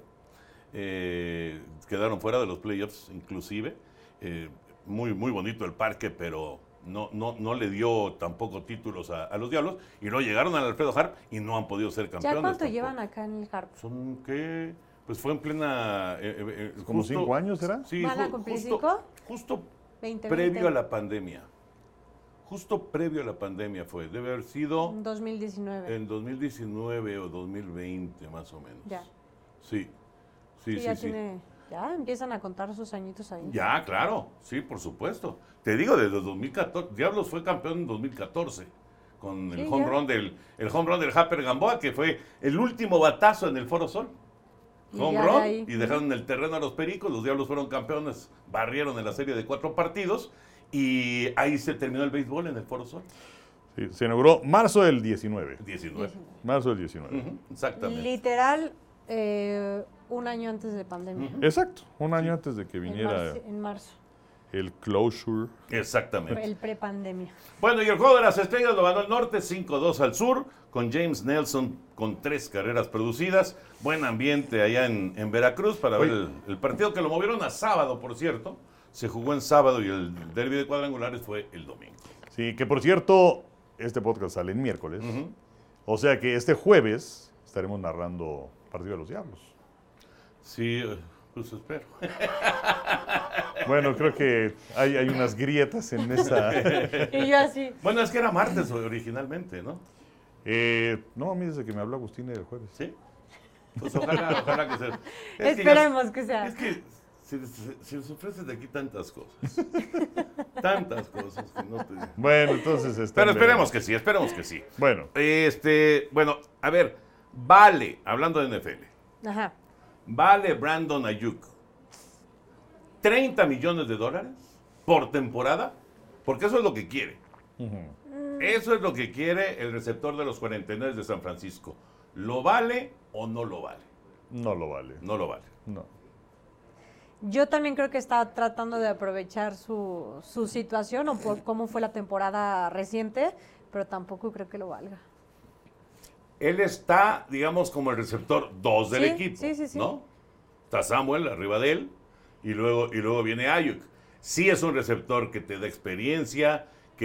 Eh, quedaron fuera de los playoffs inclusive. Eh, muy, muy bonito el parque, pero no, no, no le dio tampoco títulos a, a los Diablos. Y luego llegaron al Alfredo Harp y no han podido ser campeones. ¿Ya cuánto tampoco. llevan acá en el Harp? ¿Son qué? Pues fue en plena... eh, eh, eh, ¿Como cinco años, será? Sí, ¿Van a ju- cumplir justo, cinco? justo veinte, previo veinte. a la pandemia. Justo previo a la pandemia fue. Debe haber sido dos mil diecinueve. en dos mil diecinueve o dos mil veinte, más o menos. Ya. Sí, sí, Sí, sí, ya sí. tiene. Ya empiezan a contar sus añitos ahí. Ya, claro, sí, por supuesto. Te digo, desde dos mil catorce, Diablos fue campeón en dos mil catorce con el Sí, home ya. run del el home run del Happer Gamboa, que fue el último batazo en el Foro Sol. Y Home ya de run ahí. y dejaron en el terreno a los Pericos, los Diablos fueron campeones, barrieron en la serie de cuatro partidos y ahí se terminó el béisbol en el Foro Sol. Sí, se inauguró marzo del diecinueve. diecinueve. Marzo del diecinueve. Ujú, exactamente. Literal, eh, un año antes de pandemia. Exacto, un año antes de que En, viniera marzo, en marzo. el closure. Exactamente. El prepandemia. Bueno, y el juego de las estrellas lo ganó el norte, cinco dos al sur, con James Nelson con tres carreras producidas. Buen ambiente allá en, en Veracruz para ver el, el partido, que lo movieron a sábado, por cierto. Se jugó en sábado y el derbi de cuadrangulares fue el domingo. Sí, que por cierto, este podcast sale en miércoles. O sea que este jueves estaremos narrando Partido de los Diablos. Sí, eh, pues espero. Bueno, creo que hay, hay unas grietas en esa... Y yo así. Bueno, es que era martes originalmente, ¿no? Eh, no, a mí desde que me habló Agustín el jueves. Sí. Pues ojalá, ojalá que sea. Es que ya- Esperemos que sea. Es que se, se- se les ofrecen de aquí tantas cosas. Tantas cosas que no te... Bueno, entonces... está Pero en esperemos veremos. que sí, esperemos que sí. Bueno, Este, bueno, a ver, vale, hablando de N F L, Ajá. vale Brandon Ayuk treinta millones de dólares por temporada, porque eso es lo que quiere. Eso es lo que quiere el receptor de los cuarenta y nueve de San Francisco. ¿Lo vale o no lo vale? no lo vale. No lo vale. No. Yo también creo que está tratando de aprovechar su, su situación o por cómo fue la temporada reciente, pero tampoco creo que lo valga. Él está, digamos, como el receptor dos del Sí, equipo, sí, sí, sí. ¿no? Está Samuel arriba de él y luego, y luego viene Ayuk. Sí es un receptor que te da experiencia,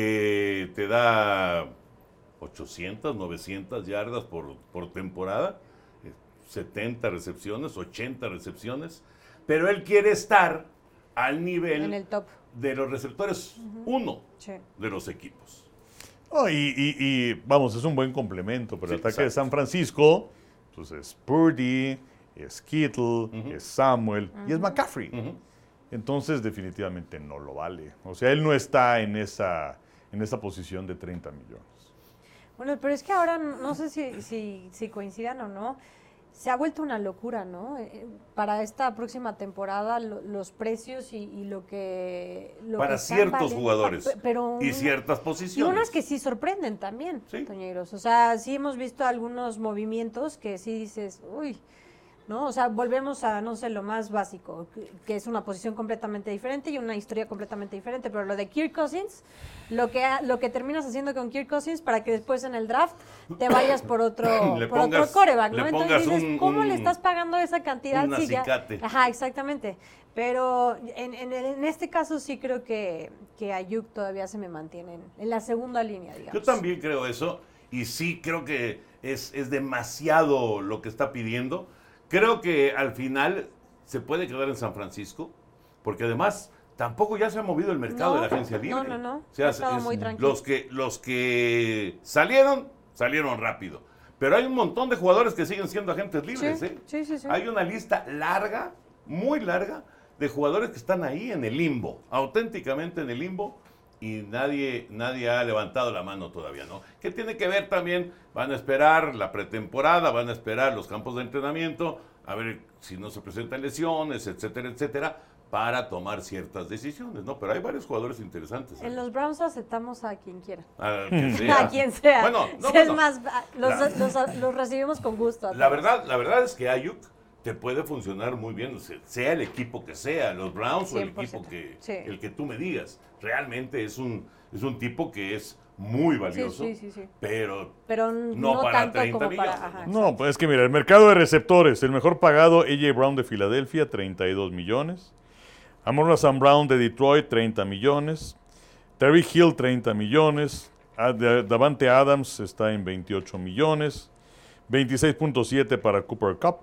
que te da ochocientas, novecientas yardas por, por temporada, eh, setenta recepciones, ochenta recepciones, pero él quiere estar al nivel En el top. de los receptores uno Sí. de los equipos. Oh, y, y- y, vamos, es un buen complemento para el Sí, ataque de exacto. San Francisco. Pues es Purdy, es Kittle, es Samuel y es McCaffrey. Ujú. Entonces, definitivamente no lo vale. O sea, él no está en esa, en esa posición de treinta millones. Bueno, pero es que ahora no sé si, si, si coincidan o no, se ha vuelto una locura, ¿no? Eh, Para esta próxima temporada lo- los precios y, y lo que... Lo Para que están ciertos valiendo, jugadores pe- pero y una- ciertas Y posiciones. unas que sí sorprenden también, Sí. Toñeros. O sea, sí hemos visto algunos movimientos que sí dices, uy, ¿no? O sea, volvemos a, no sé, lo más básico, que, que es una posición completamente diferente y una historia completamente diferente. Pero lo de Kirk Cousins, lo que, ha- lo que terminas haciendo con Kirk Cousins para que después en el draft te vayas por otro, Le por pongas- otro coreback, le ¿no? pongas Entonces dices, un- ¿cómo un- le estás pagando esa cantidad? un si ya- acicate. Ajá, exactamente. Pero en, en, en este caso sí creo que, que Ayuk todavía se me mantiene en, en la segunda línea, digamos. Yo también creo eso y sí creo que es, es demasiado lo que está pidiendo. Creo que al final se puede quedar en San Francisco porque además tampoco ya se ha movido el mercado No, de la agencia libre. no, no, no. O sea, Ha estado es- muy tranquilo. los que los que salieron salieron rápido, pero hay un montón de jugadores que siguen siendo agentes libres. Sí, ¿eh? sí, sí, sí. Hay una lista larga, muy larga, de jugadores que están ahí en el limbo, auténticamente en el limbo, y nadie, nadie ha levantado la mano todavía, ¿no? ¿Qué tiene que ver también? Van a esperar la pretemporada, van a esperar los campos de entrenamiento, a ver si no se presentan lesiones, etcétera, etcétera, para tomar ciertas decisiones, ¿no? Pero hay varios jugadores interesantes. ¿eh? En los Browns aceptamos a quien quiera. A quien sea. A quien sea. Bueno, no, es bueno. más, a- los, La- los- los recibimos con gusto. a La todos. verdad, la verdad es que Ayuk te puede funcionar muy bien, o sea, sea el equipo que sea, los Browns o el cien por equipo ciento. que Sí. el que tú me digas. Realmente es un es un tipo que es muy Sí, valioso, sí, sí, sí. pero Pero No no, para tanto treinta como para... millones, Ajá, No, pues es que mira, el mercado de receptores, el mejor pagado, A J Brown de Filadelfia, treinta y dos millones. Amon Sam Brown de Detroit, treinta millones. Terry Hill, treinta millones. Ah, de- Davante Adams está en veintiocho millones. veintiséis punto siete para Cooper Kupp.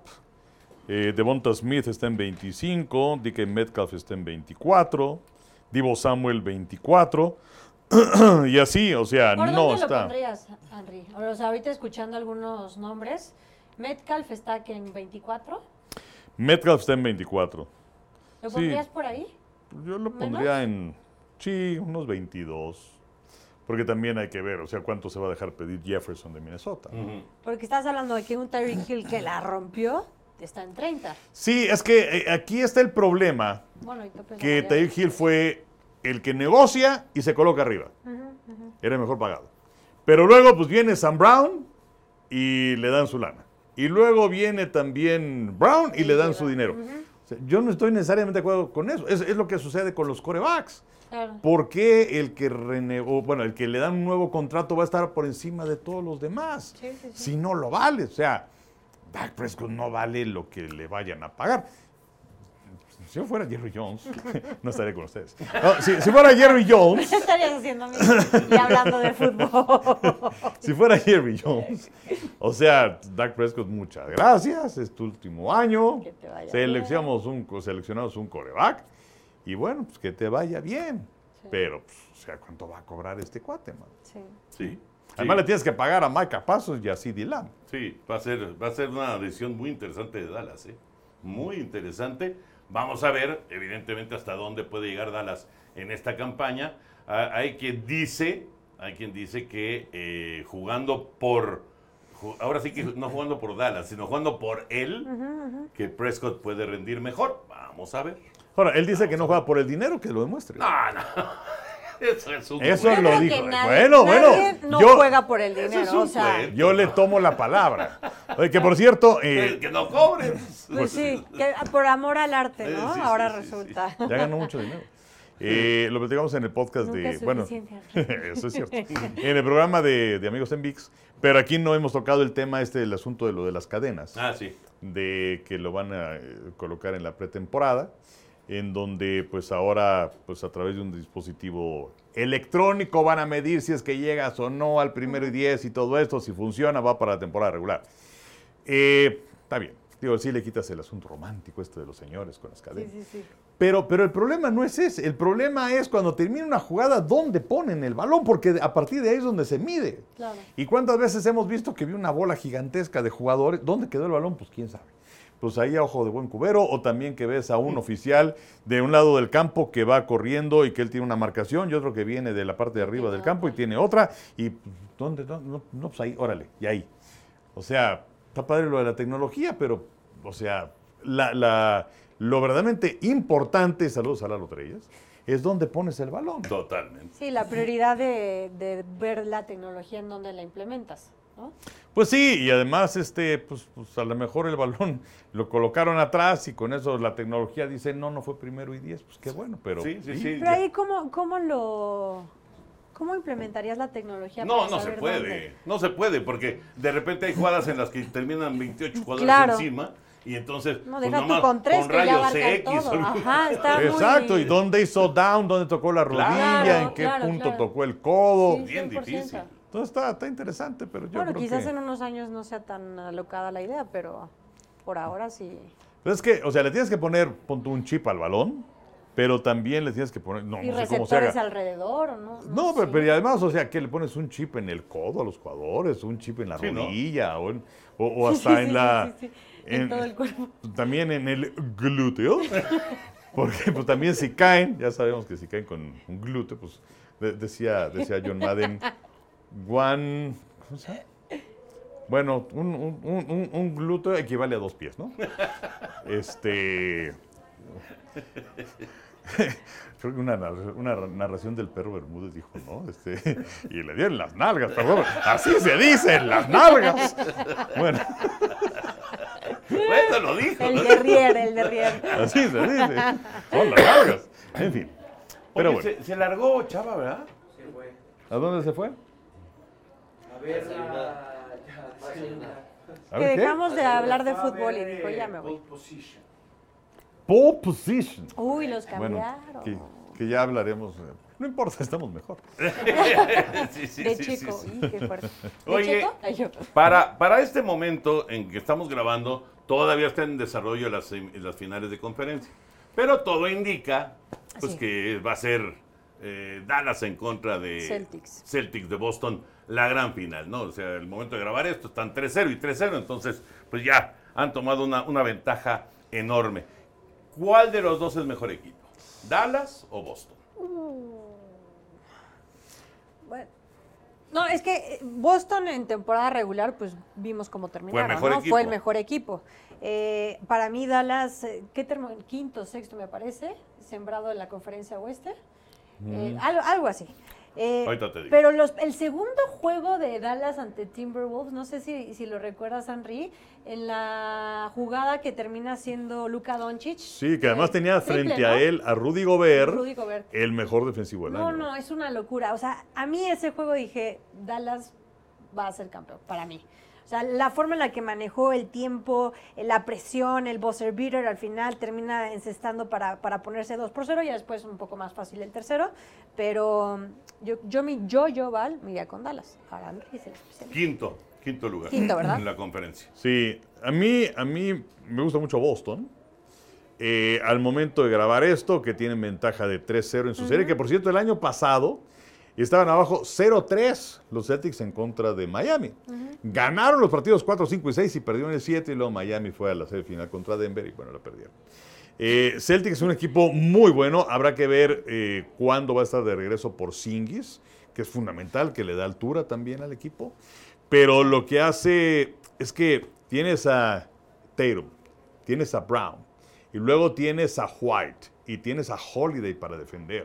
Eh, Devonta Smith está en veinticinco. D K Metcalf está en veinticuatro. Divo Samuel, veinticuatro. Y así, o sea, ¿Por no dónde lo está. pondrías, Henry? O sea, ahorita escuchando algunos nombres, Metcalf está que en veinticuatro. Metcalf está en veinticuatro. ¿Lo Sí. pondrías por ahí? Yo lo ¿Menos? pondría en, sí, unos veintidós. Porque también hay que ver, o sea, cuánto se va a dejar pedir Jefferson de Minnesota. ujú. Porque estás hablando de que un Tyreek Hill que la rompió está en treinta. Sí, es que eh, aquí está el problema, Bueno, y topes que salariales. Tyreek Hill fue el que negocia y se coloca arriba. Era el mejor pagado. Pero luego pues viene Sam Brown y le dan su lana. Y luego viene también Brown y le dan su dinero. O sea, yo no estoy necesariamente de acuerdo con eso. Es, es lo que sucede con los corebacks. Claro. ¿Por qué el que renegó, bueno, el que le dan un nuevo contrato va a estar por encima de todos los demás? Sí, sí, sí. Si no lo vale, o sea, Dak Prescott no vale lo que le vayan a pagar. Si yo fuera Jerry Jones, no estaría con ustedes. No, si, si fuera Jerry Jones, ¿Qué estarías haciendo, amigo? Y hablando de fútbol. si fuera Jerry Jones, o sea, Dak Prescott, muchas gracias, es tu último año, Que te vaya seleccionamos un, seleccionamos un coreback, y bueno, pues que te vaya bien. Sí. Pero, pues, o sea, ¿cuánto va a cobrar este cuate, man? Sí. Sí. Además sí. le tienes que pagar a Micah Parsons y a CeeDee Lamb. Sí, va a ser, va a ser una decisión muy interesante de Dallas, ¿eh? Muy interesante. Vamos a ver, evidentemente, hasta dónde puede llegar Dallas en esta campaña. Ah, hay quien dice, hay quien dice que eh, jugando por, ju- ahora sí que no jugando por Dallas, sino jugando por él, que Prescott puede rendir mejor. Vamos a ver. Ahora, él dice que no juega por el dinero, que lo demuestre. No, no. Eso es un Eso Yo lo creo dijo. que nadie, Bueno, bueno, nadie no yo- juega por el Eso dinero, es un o sea, cuento. Yo le tomo la palabra. Oye, que por cierto, eh, Que no cobren. pues sí, que por amor al arte, ¿no? Sí, sí, Ahora sí, sí, resulta. ya ganó mucho dinero. Eh, lo platicamos en el podcast Nunca de. es Bueno, suficiente. eso es cierto. En el programa de, de Amigos en V I X. Pero aquí no hemos tocado el tema este del asunto de lo de las cadenas. Ah, sí. De que lo van a eh, colocar en la pretemporada. En donde, pues ahora, pues a través de un dispositivo electrónico van a medir si es que llegas o no al primero y diez y todo esto. Si funciona, va para la temporada regular. Eh, está bien. Digo, sí le quitas el asunto romántico esto de los señores con las Sí, cadenas. sí, sí. Pero, pero el problema no es ese. El problema es cuando termina una jugada, ¿dónde ponen el balón? Porque a partir de ahí es donde se mide. Claro. ¿Y cuántas veces hemos visto que vi una bola gigantesca de jugadores? ¿Dónde quedó el balón? Pues quién sabe. Pues ahí a ojo de buen cubero, o también que ves a un oficial de un lado del campo que va corriendo y que él tiene una marcación y otro que viene de la parte de arriba del campo y tiene otra. Y ¿dónde? No, no, no, pues ahí, órale, y ahí. O sea, está padre lo de la tecnología, pero, o sea, la, la, lo verdaderamente importante, saludos a Lalo Trellas, es dónde pones el balón. Totalmente. Sí, la prioridad de, de ver la tecnología en donde la implementas, ¿no? Pues sí, y además, este, pues, pues a lo mejor el balón lo colocaron atrás y con eso la tecnología dice, no, no fue primero y diez, pues qué bueno, pero... Sí, sí, sí. Pero ahí, ¿cómo, cómo lo... ¿Cómo implementarías la tecnología? No, para no se saber puede. dónde? No se puede, porque de repente hay jugadas en las que terminan veintiocho jugadores Claro. encima y entonces. No, pues deja tú nomás con tres con que ya rayos abarcan X. todo. Ajá, está muy... Exacto, ¿y dónde hizo down? ¿Dónde tocó la rodilla? Claro, ¿En qué claro, punto claro. tocó el codo? Sí, Bien cien por ciento. difícil. Entonces está, está interesante, pero yo Bueno, creo quizás que... en unos años no sea tan alocada la idea, pero por ahora sí. Pero es que, o sea, le tienes que poner, pon tú un chip al balón, pero también le tienes que poner... No, ¿Y no sé cómo se receptores haga. alrededor o no? No, pero, sé. pero y además, o sea, que le pones un chip en el codo a los jugadores, un chip en la Sí, ¿no? rodilla, o, en- o, o Sí, hasta sí, en sí, la... sí, sí. En todo el cuerpo. También en el glúteo, porque pues también si caen, ya sabemos que si caen con un glúteo, pues de- decía, decía John Madden, one... ¿Cómo se llama? Bueno, un, un- un- un- un glúteo equivale a dos pies, ¿no? Este... Creo que una, nar- una narración del perro Bermúdez dijo, ¿no? Este, y le dieron las nalgas, perdón. Así se dicen, las nalgas. Bueno, Bueno, lo dijo. El derrier, el derrier. así se dice. Son las nalgas. En fin. Pero Oye, bueno, se, se largó Chava, ¿verdad? Se fue. ¿a dónde se fue? A ver, la... ya, desayunar. ¿A Que ver qué? dejamos de hablar de Fue a fútbol y ver, dijo, ya eh, me voy. pole position. Pole position. Uy, los Bueno, cambiaron. que, que ya hablaremos. eh, No importa, estamos mejor. Sí, sí, de sí, sí, chico. sí. Ih, qué fuerte. ¿De Oye, chico? Ay, yo. Para, para este momento en que estamos grabando, todavía están en desarrollo las, sem- las finales de conferencia. Pero todo indica pues, Sí. que va a ser eh, Dallas en contra de Celtics. Celtics de Boston, la gran final, ¿no? O sea, el momento de grabar esto están tres cero y tres cero, entonces pues ya han tomado una, una ventaja enorme. ¿Cuál de los dos es mejor equipo? ¿Dallas o Boston? Bueno. No, es que eh, Boston en temporada regular, pues vimos cómo terminaron, mejor ¿no? equipo. Fue el mejor equipo. Eh, para mí Dallas, eh, ¿qué termo? Quinto, sexto me parece, sembrado en la conferencia oeste. Eh, algo, algo así. Eh, Ahorita te digo. Pero los, el segundo juego de Dallas ante Timberwolves, no sé si, si lo recuerdas, Henry, en la jugada que termina siendo Luka Doncic. Sí, que además eh, tenía triple, frente ¿no? a él a Rudy Gobert, Rudy Gobert. el mejor defensivo del No, año. no, es una locura. O sea, a mí ese juego dije, Dallas va a ser campeón, para mí. O sea, la forma en la que manejó el tiempo, eh, la presión, el buzzer beater, al final termina encestando para, para ponerse dos por cero y después un poco más fácil el tercero. Pero mm, yo, yo, mi, yo, yo, Val, me iría con Dallas. Ahora Andrés es el especialista. Quinto, quinto lugar. Quinto, ¿verdad? En la conferencia. Sí, a mí, a mí me gusta mucho Boston. Eh, al momento de grabar esto, que tienen ventaja de tres cero en su serie, que por cierto el año pasado estaban abajo cero tres los Celtics en contra de Miami. Ganaron los partidos cuatro, cinco y seis y perdieron el siete y luego Miami fue a la serie final contra Denver y bueno, la perdieron. Eh, Celtics es un equipo muy bueno, habrá que ver eh, cuándo va a estar de regreso Porzingis, que es fundamental, que le da altura también al equipo, pero lo que hace es que tienes a Tatum, tienes a Brown, y luego tienes a White, y tienes a Holiday para defender.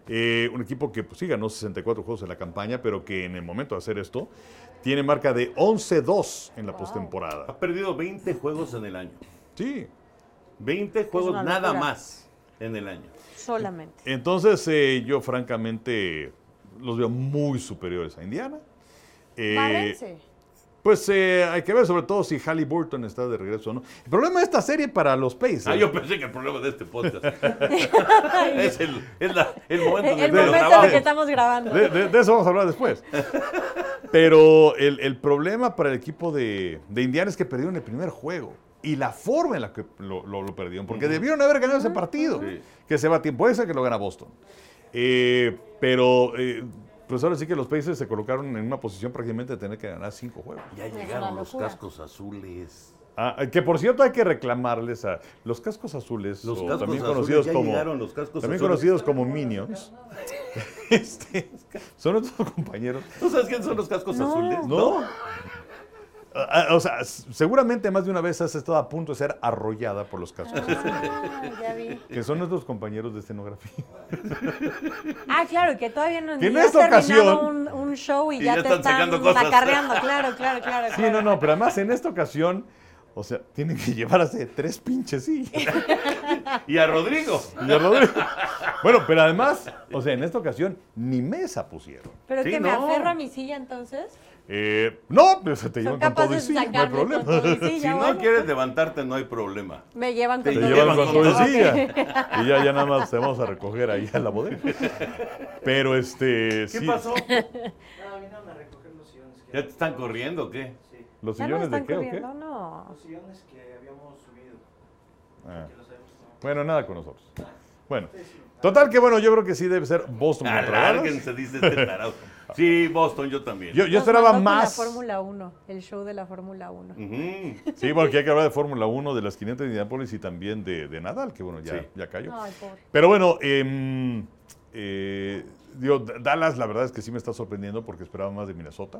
Eh, un equipo que pues, sí ganó sesenta y cuatro juegos en la campaña, pero que en el momento de hacer esto tiene marca de once dos en la postemporada. Ha perdido veinte juegos en el año. Sí. veinte juegos una nada locura. más en el año. Solamente. Entonces eh, yo francamente los veo muy superiores a Indiana. Eh, Bárrense. Pues eh, hay que ver sobre todo si Halliburton está de regreso o no. El problema de esta serie para los Pacers. Ah, yo pensé que el problema de este podcast es, el, es la- el momento en El el que lo momento en el grabamos. que estamos grabando. De, de- de eso vamos a hablar después. Pero el, el problema para el equipo de, de Indiana es que perdieron el primer juego. Y la forma en la que lo, lo- lo perdieron. Porque debieron haber ganado ese partido. Sí. Que se va a tiempo ese que lo gana Boston. Eh, pero eh, pues ahora sí que los Pacers se colocaron en una posición prácticamente de tener que ganar cinco juegos. Ya una llegaron los locura. cascos azules. Ah, que por cierto hay que reclamarles a los cascos azules, Los o cascos también azules, conocidos ya como llegaron los cascos también azules. conocidos como Minions. Este, son nuestros compañeros. ¿Tú sabes quiénes son los cascos No. azules? No. Ah, ah, o sea, s- seguramente más de una vez has estado a punto de ser arrollada por los cascos azules, Ah, ya vi. que son nuestros compañeros de escenografía. Ah, claro, que todavía no Que en ni has esta terminado ocasión- un, un show y, Y ya, ya te están están sacando cosas. acarreando. Claro, claro, claro. Sí, claro. no, no, pero además en esta ocasión, o sea, tienen que llevarse tres pinches sillas. Y a Rodrigo. Y a Rodrigo. Bueno, pero además, o sea, en esta ocasión ni mesa pusieron. Pero Sí, que me no. aferro a mi silla entonces. Eh, no, pues te Son llevan con todo y capaces de sí, no hay sacarme con problema. todo y sí, Si ya no bueno. quieres levantarte, no hay problema. Me llevan con Te Te todo llevan y con todo y Ok. silla. Y ya, ya nada más te vamos a recoger ahí a la bodega. Pero este, ¿Qué sí, pasó? No, vinieron a recoger los sillones. que ¿Ya te están corriendo o qué? Sí, ¿los ¿Ya no sillones de están qué o qué? corriendo? No. los sillones que habíamos subido. Ah. Que los habíamos tomado. Bueno, nada con nosotros. Bueno, total que bueno, yo creo que sí debe ser Boston contra Dallas. Alárguense, dice este tarado. Sí, Boston, yo también. Yo, yo Nos esperaba mandó con más. La Fórmula uno, el show de la Fórmula uno. Ujú. Sí, porque hay que hablar de Fórmula uno, de las quinientas de Indianápolis y también de, de Nadal, que bueno, ya, Sí. ya cayó. Ay, pobre. Pero bueno, em, eh, digo, D- Dallas la verdad es que sí me está sorprendiendo porque esperaba más de Minnesota.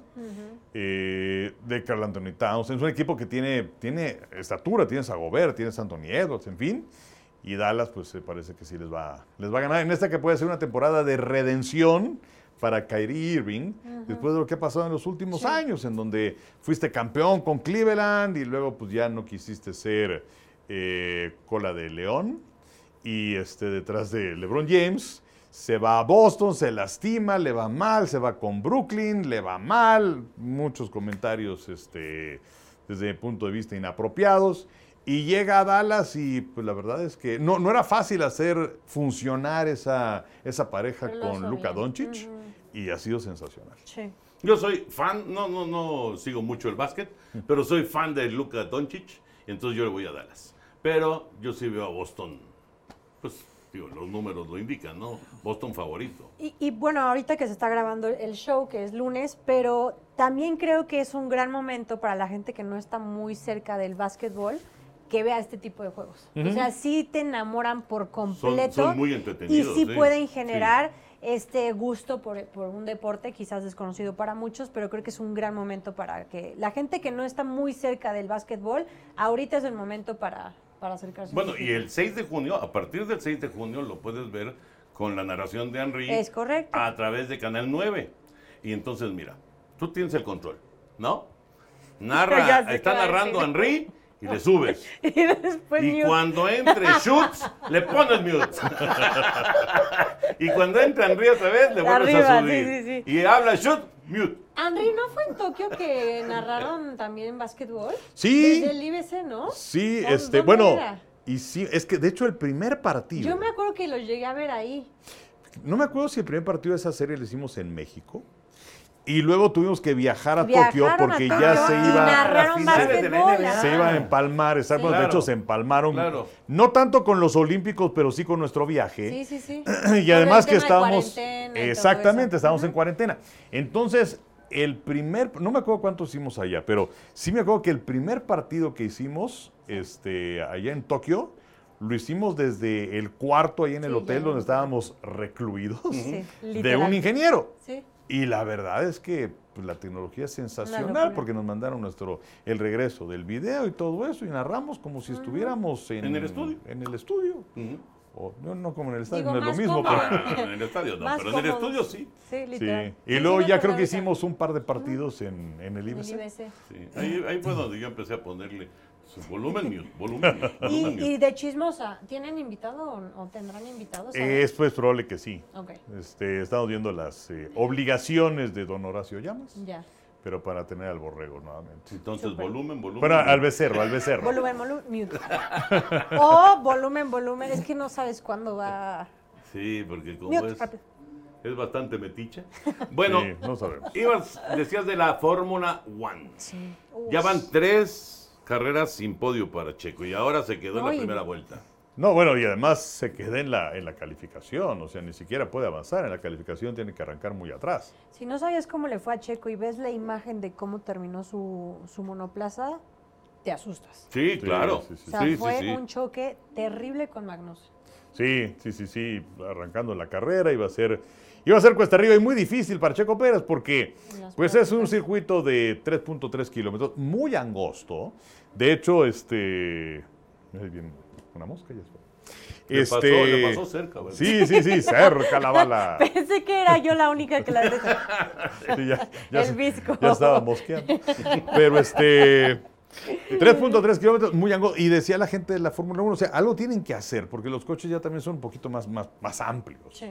Eh, de Karl Anthony Towns. Es un equipo que tiene, tiene estatura, tienes a Gobert, tienes a Anthony Edwards, en fin. Y Dallas, pues eh, parece que sí les va, les va a ganar en esta que puede ser una temporada de redención para Kyrie Irving, después de lo que ha pasado en los últimos Sí. años, en donde fuiste campeón con Cleveland y luego pues ya no quisiste ser eh, cola de león. Y este, detrás de LeBron James, se va a Boston, se lastima, le va mal, se va con Brooklyn, le va mal. Muchos comentarios este, desde mi punto de vista inapropiados. Y llega a Dallas y pues la verdad es que no, no era fácil hacer funcionar esa, esa pareja Pero lo con hizo Luka bien. Doncic Ujú. y ha sido sensacional. Sí. Yo soy fan, no, no, no sigo mucho el básquet, pero soy fan de Luka Doncic, entonces yo le voy a Dallas. Pero yo sí veo a Boston, pues, digo, los números lo indican, ¿no? Boston favorito. Y, y bueno, ahorita que se está grabando el show, que es lunes, pero también creo que es un gran momento para la gente que no está muy cerca del básquetbol que vea este tipo de juegos. O sea, sí te enamoran por completo. son muy y entretenidos, sí sí, pueden sí. generar este gusto por, por un deporte quizás desconocido para muchos, pero creo que es un gran momento para que la gente que no está muy cerca del básquetbol, ahorita es el momento para, para acercarse. Bueno, y el seis de junio, a partir del seis de junio lo puedes ver con la narración de Henry. Es correcto. A través de Canal nueve. Y entonces, mira, tú tienes el control, ¿no? Ya Narra, sé está qué va a narrando decir. Henry y le subes. Y después Y mute. cuando entre Schutz, le pones mute. Y cuando entra Henry otra vez, le vuelves Arriba, a subir. sí, sí, sí. Y habla Schutz, mute. Henry, ¿no fue en Tokio que narraron también básquetbol? Sí. Desde el I B C, ¿no? Sí, ¿Dónde- este, dónde bueno, era? y sí, es que de hecho el primer partido, Yo me acuerdo que los llegué a ver ahí. no me acuerdo si el primer partido de esa serie lo hicimos en México. Y luego tuvimos que viajar a Viajaron Tokio porque a ya Tokio se y iba, narraron las finales de la básquetbol. N B A. se iba a empalmar, exacto. Sí. De hecho Claro. se empalmaron, Claro. no tanto con los Olímpicos, pero sí con nuestro viaje. Sí, sí, sí. Y Por además el que tema de estábamos, cuarentena y todo exactamente, eso. estábamos Ujú. en cuarentena. Entonces, el primer, no me acuerdo cuánto hicimos allá, pero sí me acuerdo que el primer partido que hicimos este, allá en Tokio, lo hicimos desde el cuarto ahí en el Sí, hotel ya. donde estábamos recluidos Sí, de literal. un ingeniero. Sí. Y la verdad es que pues, la tecnología es Una sensacional locura. porque nos mandaron nuestro el regreso del video y todo eso y narramos como si estuviéramos en, En el estudio. En el estudio. Ujú. O, no, no como en el estadio, Digo, no es lo más mismo. cómodo. pero- Ah, en el estadio no, Más pero en el cómodos. estudio sí. Sí, literal. sí. Y Sí, luego sí me ya creo acordaba que ahorita. hicimos un par de partidos en, en el I B El C. I B C. Sí, ahí, ahí fue donde yo empecé a ponerle su volumen mute, volumen mute, Y, volumen mute. y de chismosa, ¿tienen invitado o, o tendrán invitados? Es pues probable que sí. Ok, Este, estamos viendo las eh, obligaciones de don Horacio Llamas, ya. pero para tener al borrego nuevamente. Entonces, Súper. volumen, volumen. Bueno, mute. al becerro, al becerro. Volumen, volumen, mute. O volumen, volumen. Es que no sabes cuándo va. Sí, porque como Mute, es, rápido. es bastante metiche. Bueno, Sí, no sabemos. ibas, decías de la Fórmula One. Sí. Ya Uf. van tres carreras sin podio para Checo y ahora se quedó en No, la y- primera vuelta. No, bueno, y además se queda en la, en la calificación, o sea, ni siquiera puede avanzar en la calificación, tiene que arrancar muy atrás. Si no sabías cómo le fue a Checo y ves la imagen de cómo terminó su, su monoplaza, te asustas. Sí, claro. sí, sí, O sea, Sí, sí, fue sí. un choque terrible con Magnussen. Sí, sí, sí, sí, arrancando la carrera iba a ser, iba a ser cuesta arriba y muy difícil para Checo Pérez porque En las pues es un prácticas. circuito de tres punto tres kilómetros, muy angosto. De hecho, este, ay, bien, una mosca ya se fue. Le pasó, le pasó cerca, ¿verdad? Sí, sí, sí, cerca la bala. Pensé que era yo la única que la Sí, ya, ya El se- visco. Ya estaba mosqueando. Pero este. tres punto tres kilómetros, muy angosto. Y decía la gente de la Fórmula uno, o sea, algo tienen que hacer, porque los coches ya también son un poquito más, más, más amplios. Sí.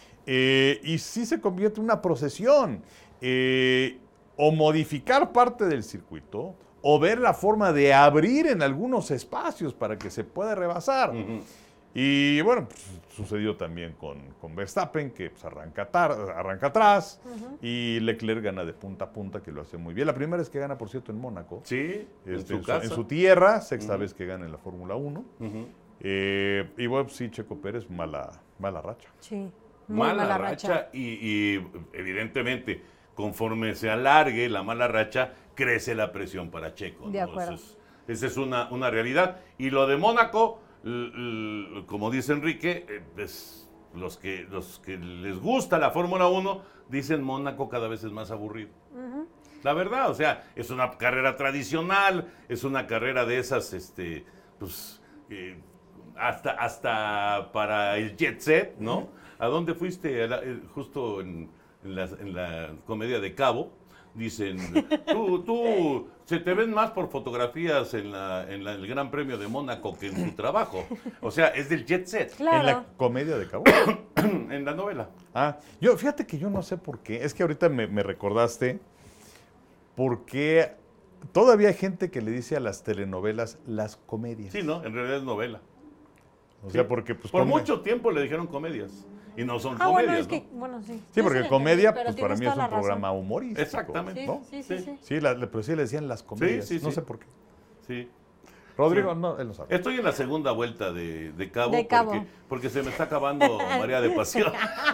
Eh, y sí se convierte en una procesión. Eh, o modificar parte del circuito, o ver la forma de abrir en algunos espacios para que se pueda rebasar. Ujú. Y bueno, pues, sucedió también con, con Verstappen, que pues, arranca, tar- arranca atrás, y Leclerc gana de punta a punta, que lo hace muy bien. La primera vez que gana, por cierto, en Mónaco. Sí, en Este, su casa. en su tierra, sexta vez que gana en la Fórmula uno. Ujú. Eh, y bueno, pues, sí, Checo Pérez, mala, mala racha. Sí. Muy Mala, racha, Y, y evidentemente conforme se alargue la mala racha, crece la presión para Checo. De ¿no? acuerdo. Esa es, esa es una, una realidad. Y lo de Mónaco, l- l- como dice Enrique, eh, pues, los, que, los que les gusta la Fórmula uno dicen Mónaco cada vez es más aburrido. La verdad, o sea, es una carrera tradicional, es una carrera de esas, este, pues, eh, hasta, hasta para el jet set, ¿no? ¿A dónde fuiste? A la- eh, justo en, en la, en la comedia de Cabo, dicen, tú, tú, se te ven más por fotografías en, la, en la- el Gran Premio de Mónaco que en tu trabajo. O sea, es del jet set, En la Claro. comedia de Cabo. en la novela. Ah, yo, fíjate que yo no sé por qué. Es que ahorita me, me recordaste por qué todavía hay gente que le dice a las telenovelas las comedias. Sí, ¿no? En realidad es novela. O sea, Sí. porque pues Por come- mucho tiempo le dijeron comedias. Y no son Ah, comedias, bueno, es ¿no? que, bueno, sí. Sí, Yo porque le comedia, entendí, pero pues para tienes mí es toda un la razón. programa humorístico. Exactamente. Sí, ¿no? sí, sí, Sí. sí. Sí, la- pero sí le decían las comedias. sí, no sí. sé por qué. Sí. Rodrigo, no, él no sabe. Estoy en la segunda vuelta de, de Cabo, De Cabo. Porque, porque se me está acabando María de Pasión.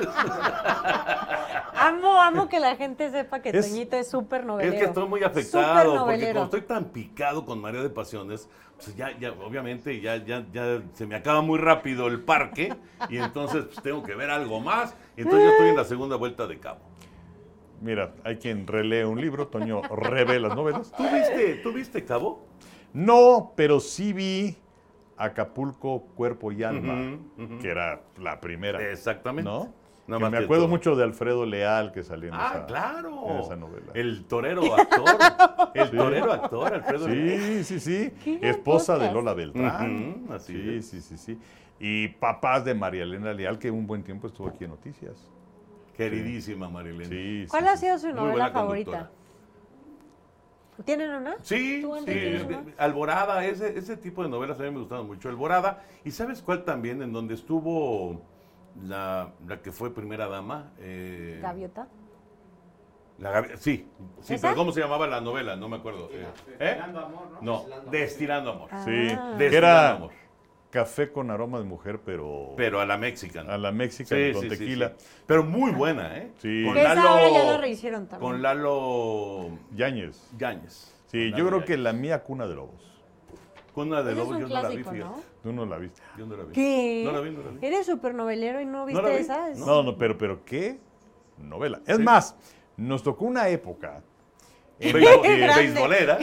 Amo, amo que la gente sepa que Es- Toñito es súper novelero. Es que estoy muy Súper afectado, porque novelero. como estoy tan picado con María de Pasiones, pues ya, ya, obviamente, ya, ya, ya se me acaba muy rápido el parque, y entonces pues, tengo que ver algo más, y entonces yo estoy en la segunda vuelta de Cabo. Mira, hay quien relee un libro, Toño revé las novelas. ¿Tú viste, ¿tú viste Cabo? No, pero sí vi Acapulco, Cuerpo y Alma, Ujú, ujú. que era la primera. Exactamente. ¿No? Nada Que más me que acuerdo todo. mucho de Alfredo Leal que salió en, Ah, esa, claro. en esa novela. El torero actor. El torero actor, Alfredo. Sí, sí, sí. Qué gran Esposa de podcast. Lola Beltrán. Ujú, así sí, es. sí, sí, sí. Y papás de María Elena Leal, que un buen tiempo estuvo aquí en Noticias. Queridísima Marilena. Sí, ¿Cuál sí, ha sí. sido su Muy novela buena favorita? conductora. ¿Tienen una? Sí, ¿Tú, sí, Enrique, tienes una? Alborada, ese, ese tipo de novelas a mí me gustaron mucho. Alborada, y ¿sabes cuál también? En donde estuvo la, la que fue primera dama. Eh, Gaviota. la Gavi- sí, sí, ¿Esa? pero ¿cómo se llamaba la novela? No me acuerdo. Eh, ¿eh? Destilando amor, ¿no? No, Destilando amor. Destilando Amor. Ah. Sí, Destilando que Destilando era Amor. café con aroma de mujer, pero, Pero a la mexicana. a la mexicana Sí, con sí, sí, tequila. sí. Pero muy buena, ¿eh? Sí. Con Que esa Lalo, ahora ya la rehicieron también. Con Lalo Yáñez. Yáñez. Sí, Con yo Lalo creo que Yáñez. la mía cuna de lobos. Cuna de Ese es Lobos un yo no la vi, clásico, fíjate. ¿no? Tú no la viste. Yo no la vi. ¿Qué? No la vi, no la vi. Eres súper novelero y no viste la vi. esa. Es- No, no, pero, pero qué novela. Es Sí. más, nos tocó una época en la Beisbol- que- grande. Beisbolera.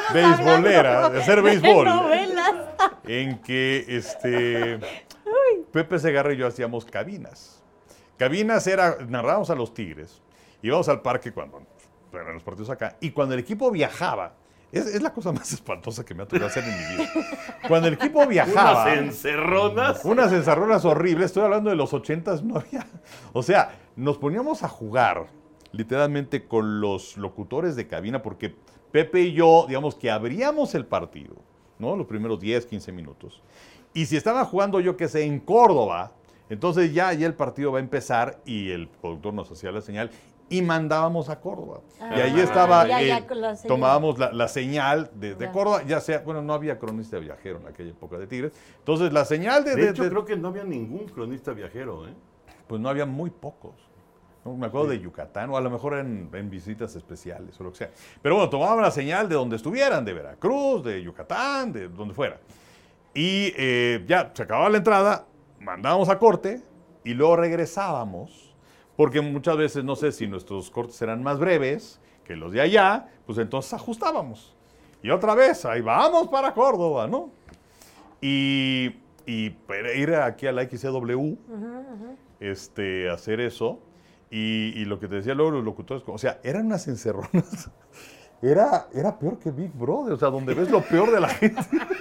beisbolera, de hacer béisbol, novelas. en que este Pepe Segarra y yo hacíamos cabinas. Cabinas era, narrábamos a los Tigres, íbamos al parque cuando eran los partidos acá, y cuando el equipo viajaba, es, es la cosa más espantosa que me ha tocado hacer en mi vida. Cuando el equipo viajaba... Unas encerronas. Unas encerronas horribles, estoy hablando de los ochentas, no había... O sea, nos poníamos a jugar, literalmente, con los locutores de cabina, porque Pepe y yo, digamos que abríamos el partido, ¿no? Los primeros diez, quince minutos. Y si estaba jugando, yo qué sé, en Córdoba, entonces ya, ya el partido va a empezar y el productor nos hacía la señal y mandábamos a Córdoba. Ah, y ahí estaba, ya, ya, eh, con la señal. tomábamos la, la señal desde Ya. Córdoba, ya sea, bueno, no había cronista viajero en aquella época de Tigres, entonces la señal de... De de- hecho, de- creo que no había ningún cronista viajero, ¿eh? Pues no había muy pocos. ¿no? Me acuerdo de Yucatán, o a lo mejor en, en visitas especiales o lo que sea. Pero bueno, tomaban la señal de donde estuvieran, de Veracruz, de Yucatán, de donde fuera. Y eh, ya se acababa la entrada, mandábamos a corte y luego regresábamos, porque muchas veces, no sé si nuestros cortes eran más breves que los de allá, pues entonces ajustábamos. Y otra vez, ahí vamos para Córdoba, ¿no? Y, y para ir aquí a la X C W, este, hacer eso, y, y lo que te decía luego los locutores, o sea, eran unas encerronas. Era, era peor que Big Brother, o sea, donde ves lo peor de la gente.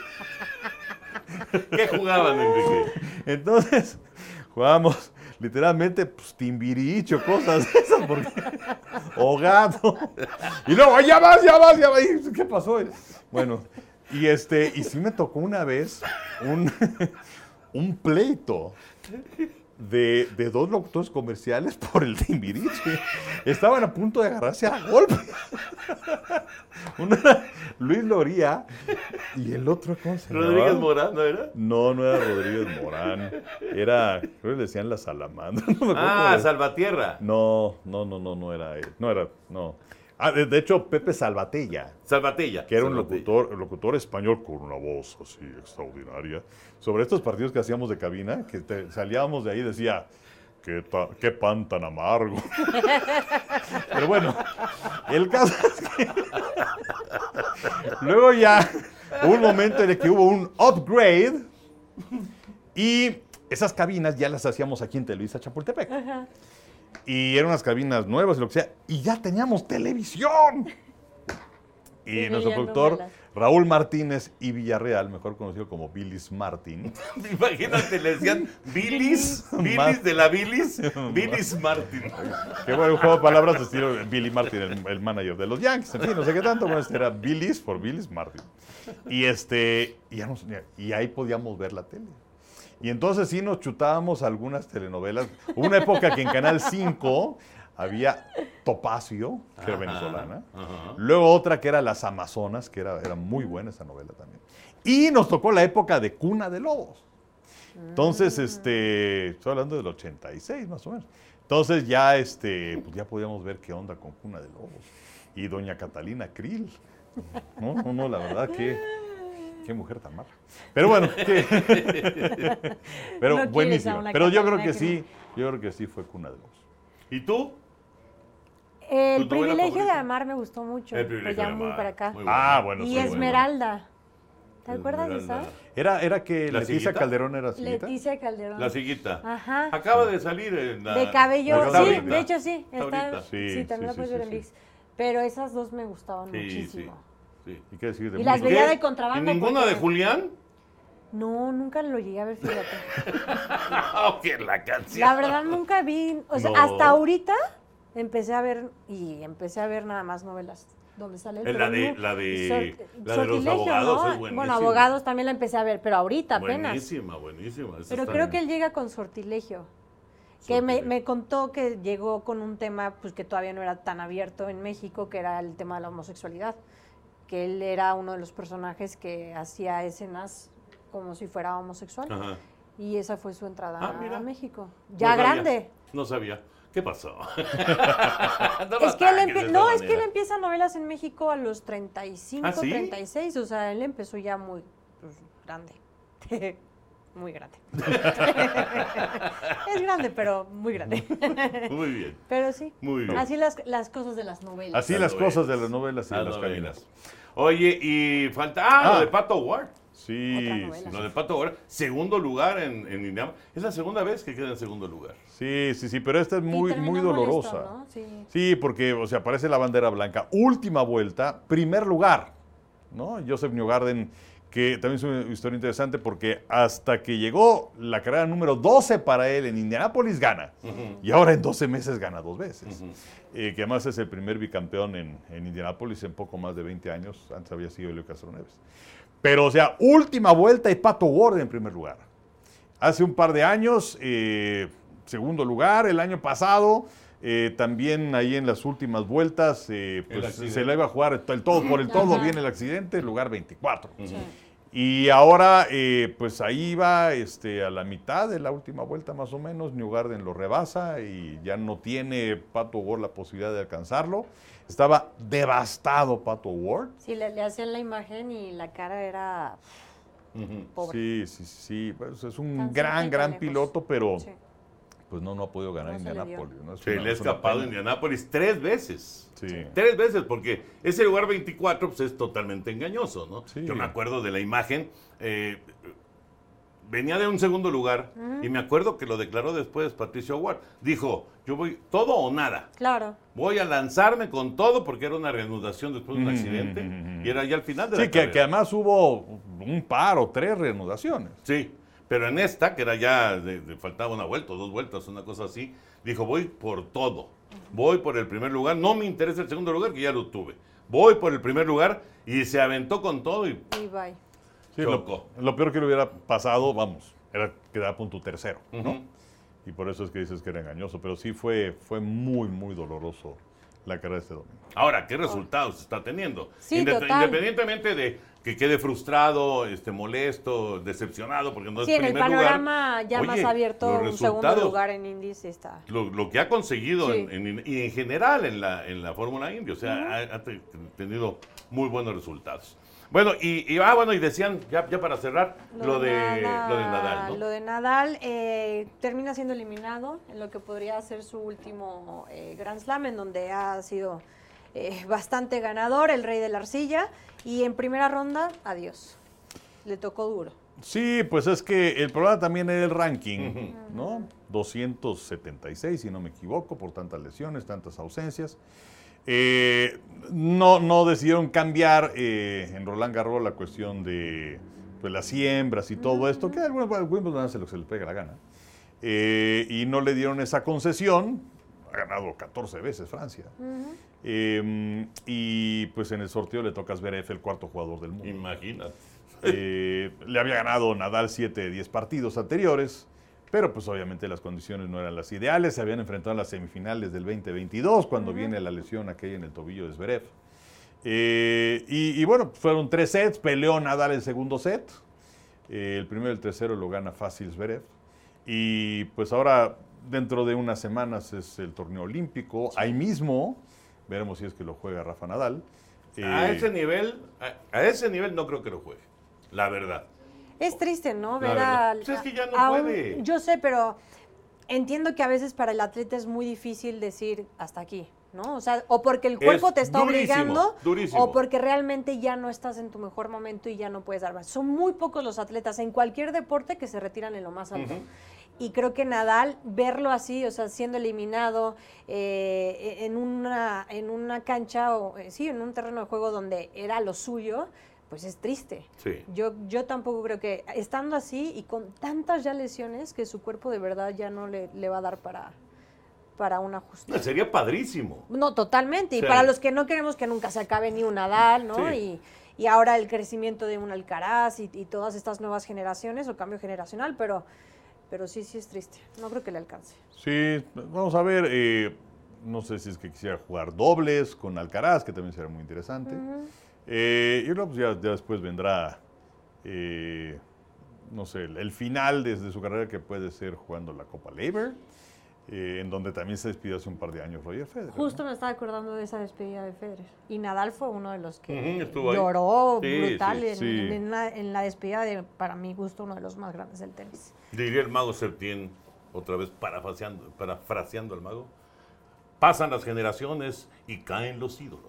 ¿Qué jugaban, Enrique? Entonces, jugábamos literalmente, pues, timbiricho, cosas de esas, porque, o gato. Y luego, ya vas, ya vas, ya vas. ¿Y ¿Qué pasó? Bueno, y este, y sí me tocó una vez un, un pleito de, de dos locutores comerciales por el timbiriche. Estaban a punto de agarrarse a golpe. Uno era Luis Loría y el otro, ¿cómo se llamaba? Rodríguez Morán, ¿no era? No, no era Rodríguez Morán. Era, creo que le decían la salamandra. No me acuerdo Ah, cómo le- Salvatierra. No, no, no, no, no era él. No era, no. Ah, de, de hecho, Pepe Salvatella, Salvatella. que era un Salvatella. locutor, locutor español con una voz así extraordinaria, sobre estos partidos que hacíamos de cabina, que te- salíamos de ahí y decía, qué, ta- qué pan tan amargo. Pero bueno, el caso es que luego ya hubo un momento en el que hubo un upgrade y esas cabinas ya las hacíamos aquí en Televisa Chapultepec. Y eran unas cabinas nuevas y lo que sea. Y ya teníamos televisión. Y Y nuestro veían productor, novelas. Raúl Martínez y Villarreal, mejor conocido como Billis Martin. Imagínate, le decían Billis, Mar- Billis de la Billis, Billis Martin. Que bueno, un juego de palabras de estilo Billy Martin, el, el manager de los Yankees. En fin, no sé qué tanto. Bueno, este era Billis por Billis Martin. Y, este, y, ya nos- y ahí podíamos ver la tele. Y entonces sí nos chutábamos algunas telenovelas. Hubo una época que en Canal cinco había Topacio, que era Ajá, venezolana. ajá. Luego otra que era Las Amazonas, que era, era muy buena esa novela también. Y nos tocó la época de Cuna de Lobos. Entonces, este, estoy hablando del ochenta y seis más o menos. Entonces ya, este, pues ya podíamos ver qué onda con Cuna de Lobos. Y doña Catalina Krill. No, no, no, la verdad que... Qué mujer tan mala. Pero bueno, que- pero No quieres a buenísimo. una Pero yo creo Catalina que Krill. sí, yo creo que sí fue Cuna de Lobos. ¿Y tú? El ¿Tu novela privilegio de favorita? amar me gustó mucho. El pero privilegio ya de muy amar. para acá. Muy Ah, buena. bueno, Y sí, bueno. Esmeralda. ¿Te acuerdas de Esmeralda. esa? Era, era que ¿La Leticia siguita? Calderón era siguita. Leticia Calderón. La siguita. Ajá. Acaba de salir en la... De cabello, Está sí, ahorita. de hecho sí. Está Está, ahorita. sí, Sí, también la sí, puedes sí, ver sí, en sí. ViX. Pero esas dos me gustaban Sí, sí, muchísimo. sí. ¿Y qué decir de Y las música? veía ¿Qué? de contrabando. ¿Y ninguna porque- de Julián? No, nunca lo llegué a ver, fíjate. Oh, que la canción. La verdad nunca vi, o sea, No. hasta ahorita empecé a ver, y empecé a ver nada más novelas donde sale el Eh, la de- pero no- la de- Sor- la de los Sortilegio, abogados ¿no? es buenísima. Bueno, abogados también la empecé a ver, pero ahorita apenas. Buenísima, buenísima. Esa Pero está creo bien. que él llega con Sortilegio. Que me, Sortilegio. me contó que llegó con un tema pues que todavía no era tan abierto en México, que era el tema de la homosexualidad. Que él era uno de los personajes que hacía escenas como si fuera homosexual. Ajá. Y esa fue su entrada Ah, mira. a México. No Ya sabía. grande. No sabía. ¿Qué pasó? Es que, él empie- no, es que él empieza novelas en México a los treinta y cinco, ¿Ah, sí? treinta y seis, o sea, él empezó ya muy pues, grande. Muy grande. Es grande, pero muy grande. Muy bien. Pero sí. Muy bien. Así las, las cosas de las novelas. Así Las las novelas. cosas de las novelas y de Las las novelas. cabinas. Oye, y falta... Ah, Ah. lo de Pato Ward. Sí, Otra sí, novela. Lo de Pato O'Ward, segundo lugar en, en Indianapolis. Es la segunda vez que queda en segundo lugar. sí, sí, sí, pero esta es Y muy, terminó muy molesto, dolorosa. ¿no? Sí. Sí, porque, o sea, aparece la bandera blanca. Última vuelta, primer lugar, ¿no? Joseph Newgarden, que también es una historia interesante porque hasta que llegó la carrera número doce para él en Indianápolis, gana. Ujú. Y ahora en doce meses gana dos veces. Ujú. Eh, que además es el primer bicampeón en, en Indianápolis en poco más de veinte años. Antes había sido Helio Castroneves. Pero, o sea, última vuelta y Pato O'Ward en primer lugar. Hace un par de años, eh, segundo lugar. El año pasado, eh, también ahí en las últimas vueltas, eh, El pues accidente. se le iba a jugar el todo por el todo. Ajá. Viene el accidente, lugar veinticuatro. Sí. Y ahora, eh, pues ahí va este, a la mitad de la última vuelta más o menos. Newgarden lo rebasa y ya no tiene Pato O'Ward la posibilidad de alcanzarlo. Estaba devastado Pato O'Ward. Sí, le, le hacían la imagen y la cara era Ujú. pobre. Sí, sí, sí. Pues es un Tan gran, cerca y gran tan lejos. piloto, pero Sí. pues no, no ha podido ganar No se le dio. Indianápolis, ¿no? Es Se una- le ha es una escapado pena. Indianápolis tres veces. Sí. Tres veces, porque ese lugar veinticuatro pues, es totalmente engañoso, ¿no? Sí. Yo me acuerdo de la imagen. eh, venía de un segundo lugar y me acuerdo que lo declaró después Patricio O'Ward. Dijo, yo voy todo o nada. Claro. Voy a lanzarme con todo porque era una reanudación después de un Mm, accidente mm, mm, y era ya al final de Sí, la que, carrera. que además hubo un par o tres reanudaciones. Sí, pero en esta, que era ya, de, de- faltaba una vuelta o dos vueltas, una cosa así, dijo, voy por todo. Voy por el primer lugar, no me interesa el segundo lugar, que ya lo tuve. Voy por el primer lugar y se aventó con todo y Y bye. Sí, lo, chocó. lo peor que le hubiera pasado, vamos, era quedar a punto tercero, ¿no? Ujú. Y por eso es que dices que era engañoso. Pero sí fue, fue muy, muy doloroso la carrera de este domingo. Ahora, ¿qué resultados está teniendo? Sí, Inde- total. Independientemente de que quede frustrado, este, molesto, decepcionado, porque no Sí, es en el primer lugar. panorama ya más Oye, abierto, los un segundo resultados, lugar en Indy sí está. Lo, lo que ha conseguido Sí. en, en- y en general en la, en la Fórmula Indy, o sea, ha, ha te- tenido muy buenos resultados. Bueno, y, y, ah, bueno, y decían, ya, ya para cerrar, lo, de, lo de Nadal, ¿no? Lo de Nadal eh, termina siendo eliminado en lo que podría ser su último eh, Grand Slam, en donde ha sido eh, bastante ganador, el rey de la arcilla, y en primera ronda, adiós. Le tocó duro. Sí, pues es que el problema también era el ranking, ¿no? doscientos setenta y seis, si no me equivoco, por tantas lesiones, tantas ausencias. Eh, no, no decidieron cambiar eh, en Roland Garros la cuestión de pues, las siembras y todo esto, que a algunos bueno, Wimbledon hace lo que se les pega la gana. Eh, y no le dieron esa concesión. Ha ganado catorce veces Francia. Eh, y pues en el sorteo le toca a Zverev, el cuarto jugador del mundo. Imagínate. Eh, le había ganado Nadal siete de diez partidos anteriores, pero pues obviamente las condiciones no eran las ideales. Se habían enfrentado en las semifinales del veinte veintidós, cuando viene la lesión aquella en el tobillo de Zverev. Eh, y, y bueno, fueron tres sets, peleó Nadal el segundo set. Eh, el primero y el tercero lo gana fácil Zverev. Y pues ahora, dentro de unas semanas, es el torneo olímpico. Ahí mismo, veremos si es que lo juega Rafa Nadal. A Eh, ese nivel, a, a ese nivel no creo que lo juegue, la verdad. Es triste, ¿no? La Ver verdad. al- Pues es que ya no a un- puede. Yo sé, pero entiendo que a veces para el atleta es muy difícil decir hasta aquí, ¿no? O sea, o porque el cuerpo Es te está durísimo, obligando, durísimo. o porque realmente ya no estás en tu mejor momento y ya no puedes dar más. Son muy pocos los atletas en cualquier deporte que se retiran en lo más alto. Y creo que Nadal, verlo así, o sea, siendo eliminado eh, en, una, en una cancha, o eh, sí, en un terreno de juego donde era lo suyo, pues es triste. Sí. Yo, yo tampoco creo que, estando así y con tantas ya lesiones, que su cuerpo de verdad ya no le, le va a dar para, para un ajuste. Sería padrísimo. No, totalmente. Y Sí. para los que no queremos que nunca se acabe ni un Nadal, ¿no? Sí. Y, y ahora el crecimiento de un Alcaraz y, y todas estas nuevas generaciones o cambio generacional, pero, pero sí, sí es triste. No creo que le alcance. Sí, vamos a ver. eh, no sé si es que quisiera jugar dobles con Alcaraz, que también sería muy interesante. Eh, y luego pues ya, ya después vendrá, eh, no sé, el, el final desde su carrera, que puede ser jugando la Copa Laver, eh, en donde también se despidió hace un par de años Roger Federer. Justo ¿no? me estaba acordando de esa despedida de Federer. Y Nadal fue uno de los que Ujú, estuvo ahí. lloró Sí, brutal sí, en, sí. en- en la, en la despedida de, para mi gusto, uno de los más grandes del tenis. Diría el mago Septién, otra vez parafraseando, parafraseando al mago. Pasan las generaciones y caen los ídolos.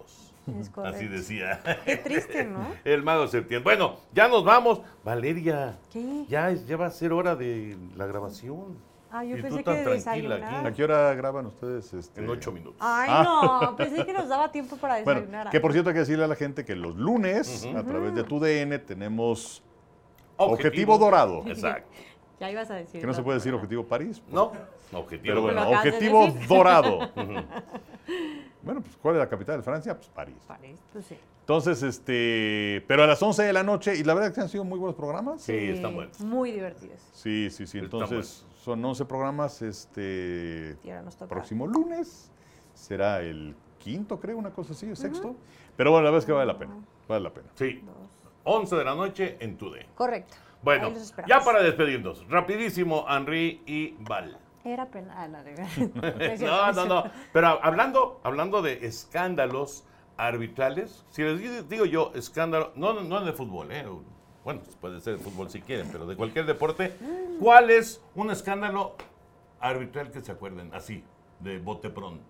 Es correcto. Así decía. Qué triste, ¿no? El mago Septién. Bueno, ya nos vamos. Valeria, ¿Qué? ya, es- ya va a ser hora de la grabación. Ah, yo Y tú pensé tan que de tranquila desayunar. ¿A qué hora graban ustedes? Este? En ocho minutos. Ay, Ah. no, pensé que nos daba tiempo para Bueno, desayunar. que por cierto hay que decirle a la gente que los lunes, Ujú. a través de tu D N, tenemos Objetivo Dorado. Exacto. Ya ibas a decir. Que no se puede decir Objetivo París. No, objetivo. Pero bueno, Lo acabas de Objetivo decir. Dorado. Ujú. Bueno, pues ¿cuál es la capital de Francia? Pues París. París, pues sí. Entonces, este, pero a las once de la noche, y la verdad es que han sido muy buenos programas. Sí, están buenos. Muy divertidos. Sí, sí, sí. Están Entonces, son once programas. Este, Y ahora nos toca. próximo lunes será el quinto, creo, una cosa así, el sexto. Pero bueno, la verdad es que vale la pena. Vale la pena. Sí, Dos. once de la noche en tu D. Correcto. Bueno, Ahí los esperamos. ya para despedirnos, rapidísimo, Henry y Val. Era pena. Ah, no, de verdad. No, no, no. Pero hablando, hablando de escándalos arbitrales, si les digo- digo yo escándalo, no, no, no de fútbol, ¿eh? Bueno, puede ser de fútbol si quieren, pero de cualquier deporte, ¿cuál es un escándalo arbitral que se acuerden? Así, de bote pronto.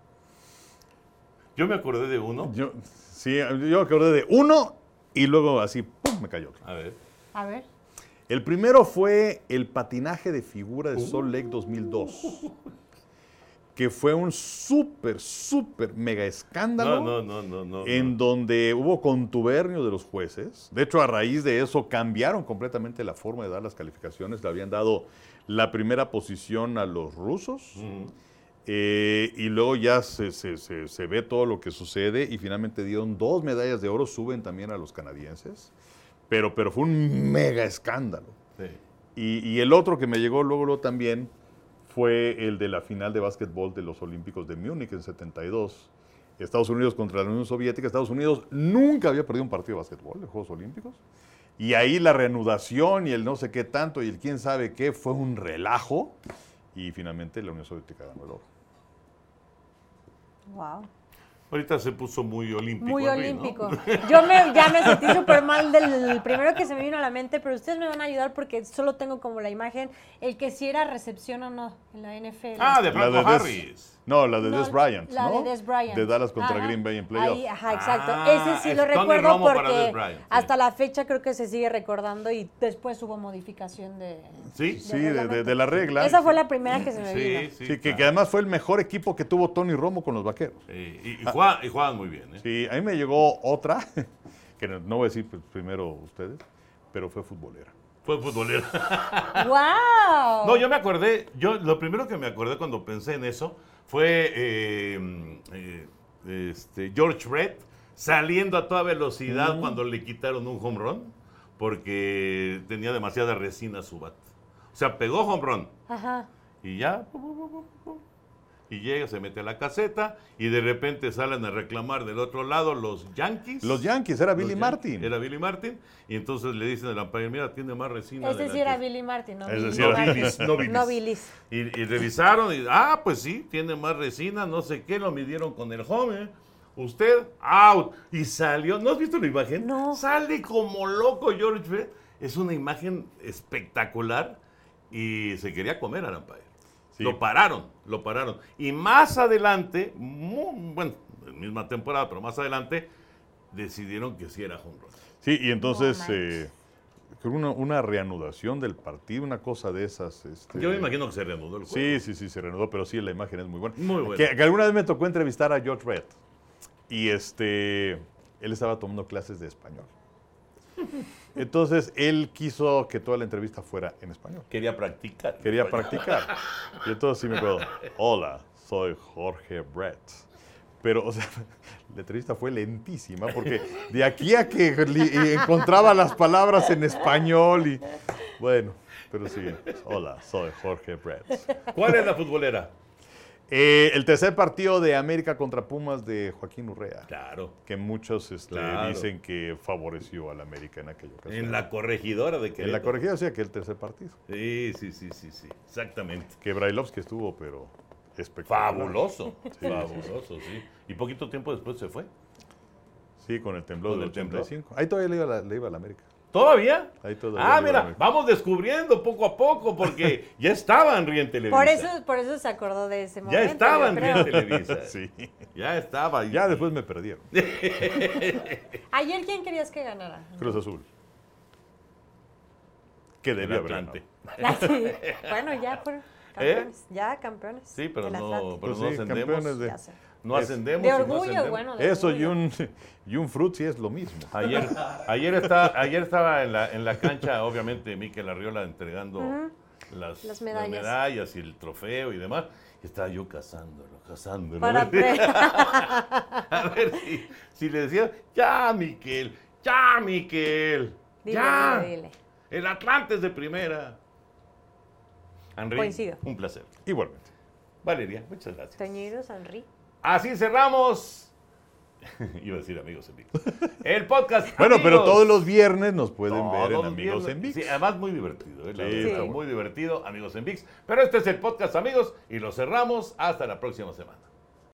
Yo me acordé de uno. Yo, sí, yo me acordé de uno y luego así, ¡pum!, me cayó. A ver. A ver. El primero fue el patinaje de figura de Salt Lake dos mil dos, que fue un súper, súper mega escándalo. No, no, no, no, no. En no. donde hubo contubernio de los jueces. De hecho, a raíz de eso cambiaron completamente la forma de dar las calificaciones. Le habían dado la primera posición a los rusos. Ujú. Eh, y luego ya se, se- se- se ve todo lo que sucede y finalmente dieron dos medallas de oro, suben también a los canadienses. Pero, pero fue un mega escándalo. Sí. Y, y el otro que me llegó luego, luego también fue el de la final de básquetbol de los Olímpicos de Múnich en setenta y dos. Estados Unidos contra la Unión Soviética. Estados Unidos nunca había perdido un partido de básquetbol de Juegos Olímpicos. Y ahí la reanudación y el no sé qué tanto y el quién sabe qué fue un relajo. Y finalmente la Unión Soviética ganó el oro. Wow. Ahorita se puso muy olímpico. Muy Henry, ¿no? olímpico. Yo me, ya me sentí súper mal del primero que se me vino a la mente, pero ustedes me van a ayudar porque solo tengo como la imagen, el que si era recepción o no en la N F L. Ah, de Franco La de Des- Harris. No, la de No, Des Bryant, la ¿no? de Des Bryant. De Dallas contra Ajá. Green Bay en playoff. Ahí, ajá, exacto. Ah, Ese sí lo es Tony recuerdo Romo para porque Des Bryant, sí. hasta la fecha creo que se sigue recordando y después hubo modificación de... Sí, Sí, de, de- de la regla. Esa fue la primera que se me vino. Sí, sí. Sí, que, que claro. además fue el mejor equipo que tuvo Tony Romo con los Vaqueros. Sí, y, y, juegan, y juegan muy bien, ¿eh? Sí, a mí me llegó otra, que no, no voy a decir pues, primero ustedes, pero fue futbolera. Fue futbolero. ¡Wow! No, yo me acordé, yo lo primero que me acordé cuando pensé en eso fue eh, eh, este, George Brett saliendo a toda velocidad cuando le quitaron un home run porque tenía demasiada resina su bat. O sea, pegó home run Ajá. y ya, pu, pu, pu, pu, pu, y llega, se mete a la caseta y de repente salen a reclamar del otro lado los Yankees. Los Yankees, era Los Billy Yan- Martin. Era Billy Martin y entonces le dicen al umpire, mira, tiene más resina. de Ese la sí era que-". Billy Martin, ¿no? Ese Billy sí era Martin. Billis, no Billis. No Billis. Y, y revisaron y, ah, pues sí, tiene más resina, no sé qué, lo midieron con el home. ¿eh? Usted, out. Y salió, ¿no has visto la imagen? No. Sale como loco George Brett. Es una imagen espectacular y se quería comer al umpire. Sí. Lo pararon, lo pararon. Y más adelante, mu- bueno, misma temporada, pero más adelante, decidieron que sí era home run. Sí, y entonces No manches. eh, creo una, una reanudación del partido, una cosa de esas. este, Yo me imagino que se reanudó el juego. Sí, sí, sí, se reanudó, pero sí, la imagen es muy buena. Muy buena. Que, que alguna vez me tocó entrevistar a George Brett y este, él estaba tomando clases de español. Entonces, él quiso que toda la entrevista fuera en español. Quería practicar. Quería practicar. Y entonces sí me acuerdo, hola, soy Jorge Brett. Pero, o sea, la entrevista fue lentísima porque de aquí a que li- encontraba las palabras en español y, bueno, pero sí, hola, soy Jorge Brett. ¿Cuál es la futbolera? Eh, el tercer partido de América contra Pumas de Joaquín Urrea, Claro. que muchos este, Claro. dicen que favoreció al América en aquella ocasión. En la corregidora de En Querétaro. la corregida decía que el tercer partido. Sí, sí, sí, sí, sí. Exactamente. Que Brailovsky estuvo, pero espectacular. Fabuloso. Fabuloso, sí. Y poquito tiempo después se fue. Sí, con el temblor Con del el temblor. ochenta y cinco. Ahí todavía le iba, la, le iba a la América. ¿Todavía? Ahí todavía Ah, le mira, van a- vamos descubriendo poco a poco porque ya estaba en Río en Televisa. Por eso, por eso se acordó de ese momento. ya estaba yo en creo. Río en Televisa. Sí. Ya estaba. y- Ya después me perdieron. Ayer, ¿quién querías que ganara? Cruz Azul. Que El debía haber Atlante. ganado. Ah, sí. Bueno, ya fueron campeones. Ya campeones. Sí, pero del no, Atlante. pero Pues no sí, ascendemos. campeones de- Ya sé. No Es- ascendemos. De y no orgullo, ascendemos. bueno. de Eso y orgullo. un, y un fruit sí es lo mismo. Ayer, ayer, está, ayer estaba en la, en la cancha, obviamente, Mikel Arriola entregando Ujú. las, Las medallas. las medallas y el trofeo y demás. Y estaba yo cazándolo, cazándolo. Para pre- A ver si, si le decía, ya, Miquel, ya, Miquel, Dile, ya. dile, dile. El Atlante es de primera. Henry, Coincido. un placer. Igualmente. Valeria, muchas gracias. Toñido, Sanri. Así cerramos. Iba a decir amigos en vivo. El podcast. Bueno, pero amigos. todos los viernes nos pueden ver en Todos Amigos viernes. en ViX. Sí, además muy divertido. ¿eh? La Sí, verdad, está muy divertido, Amigos en ViX. Pero este es el podcast, amigos, y lo cerramos hasta la próxima semana.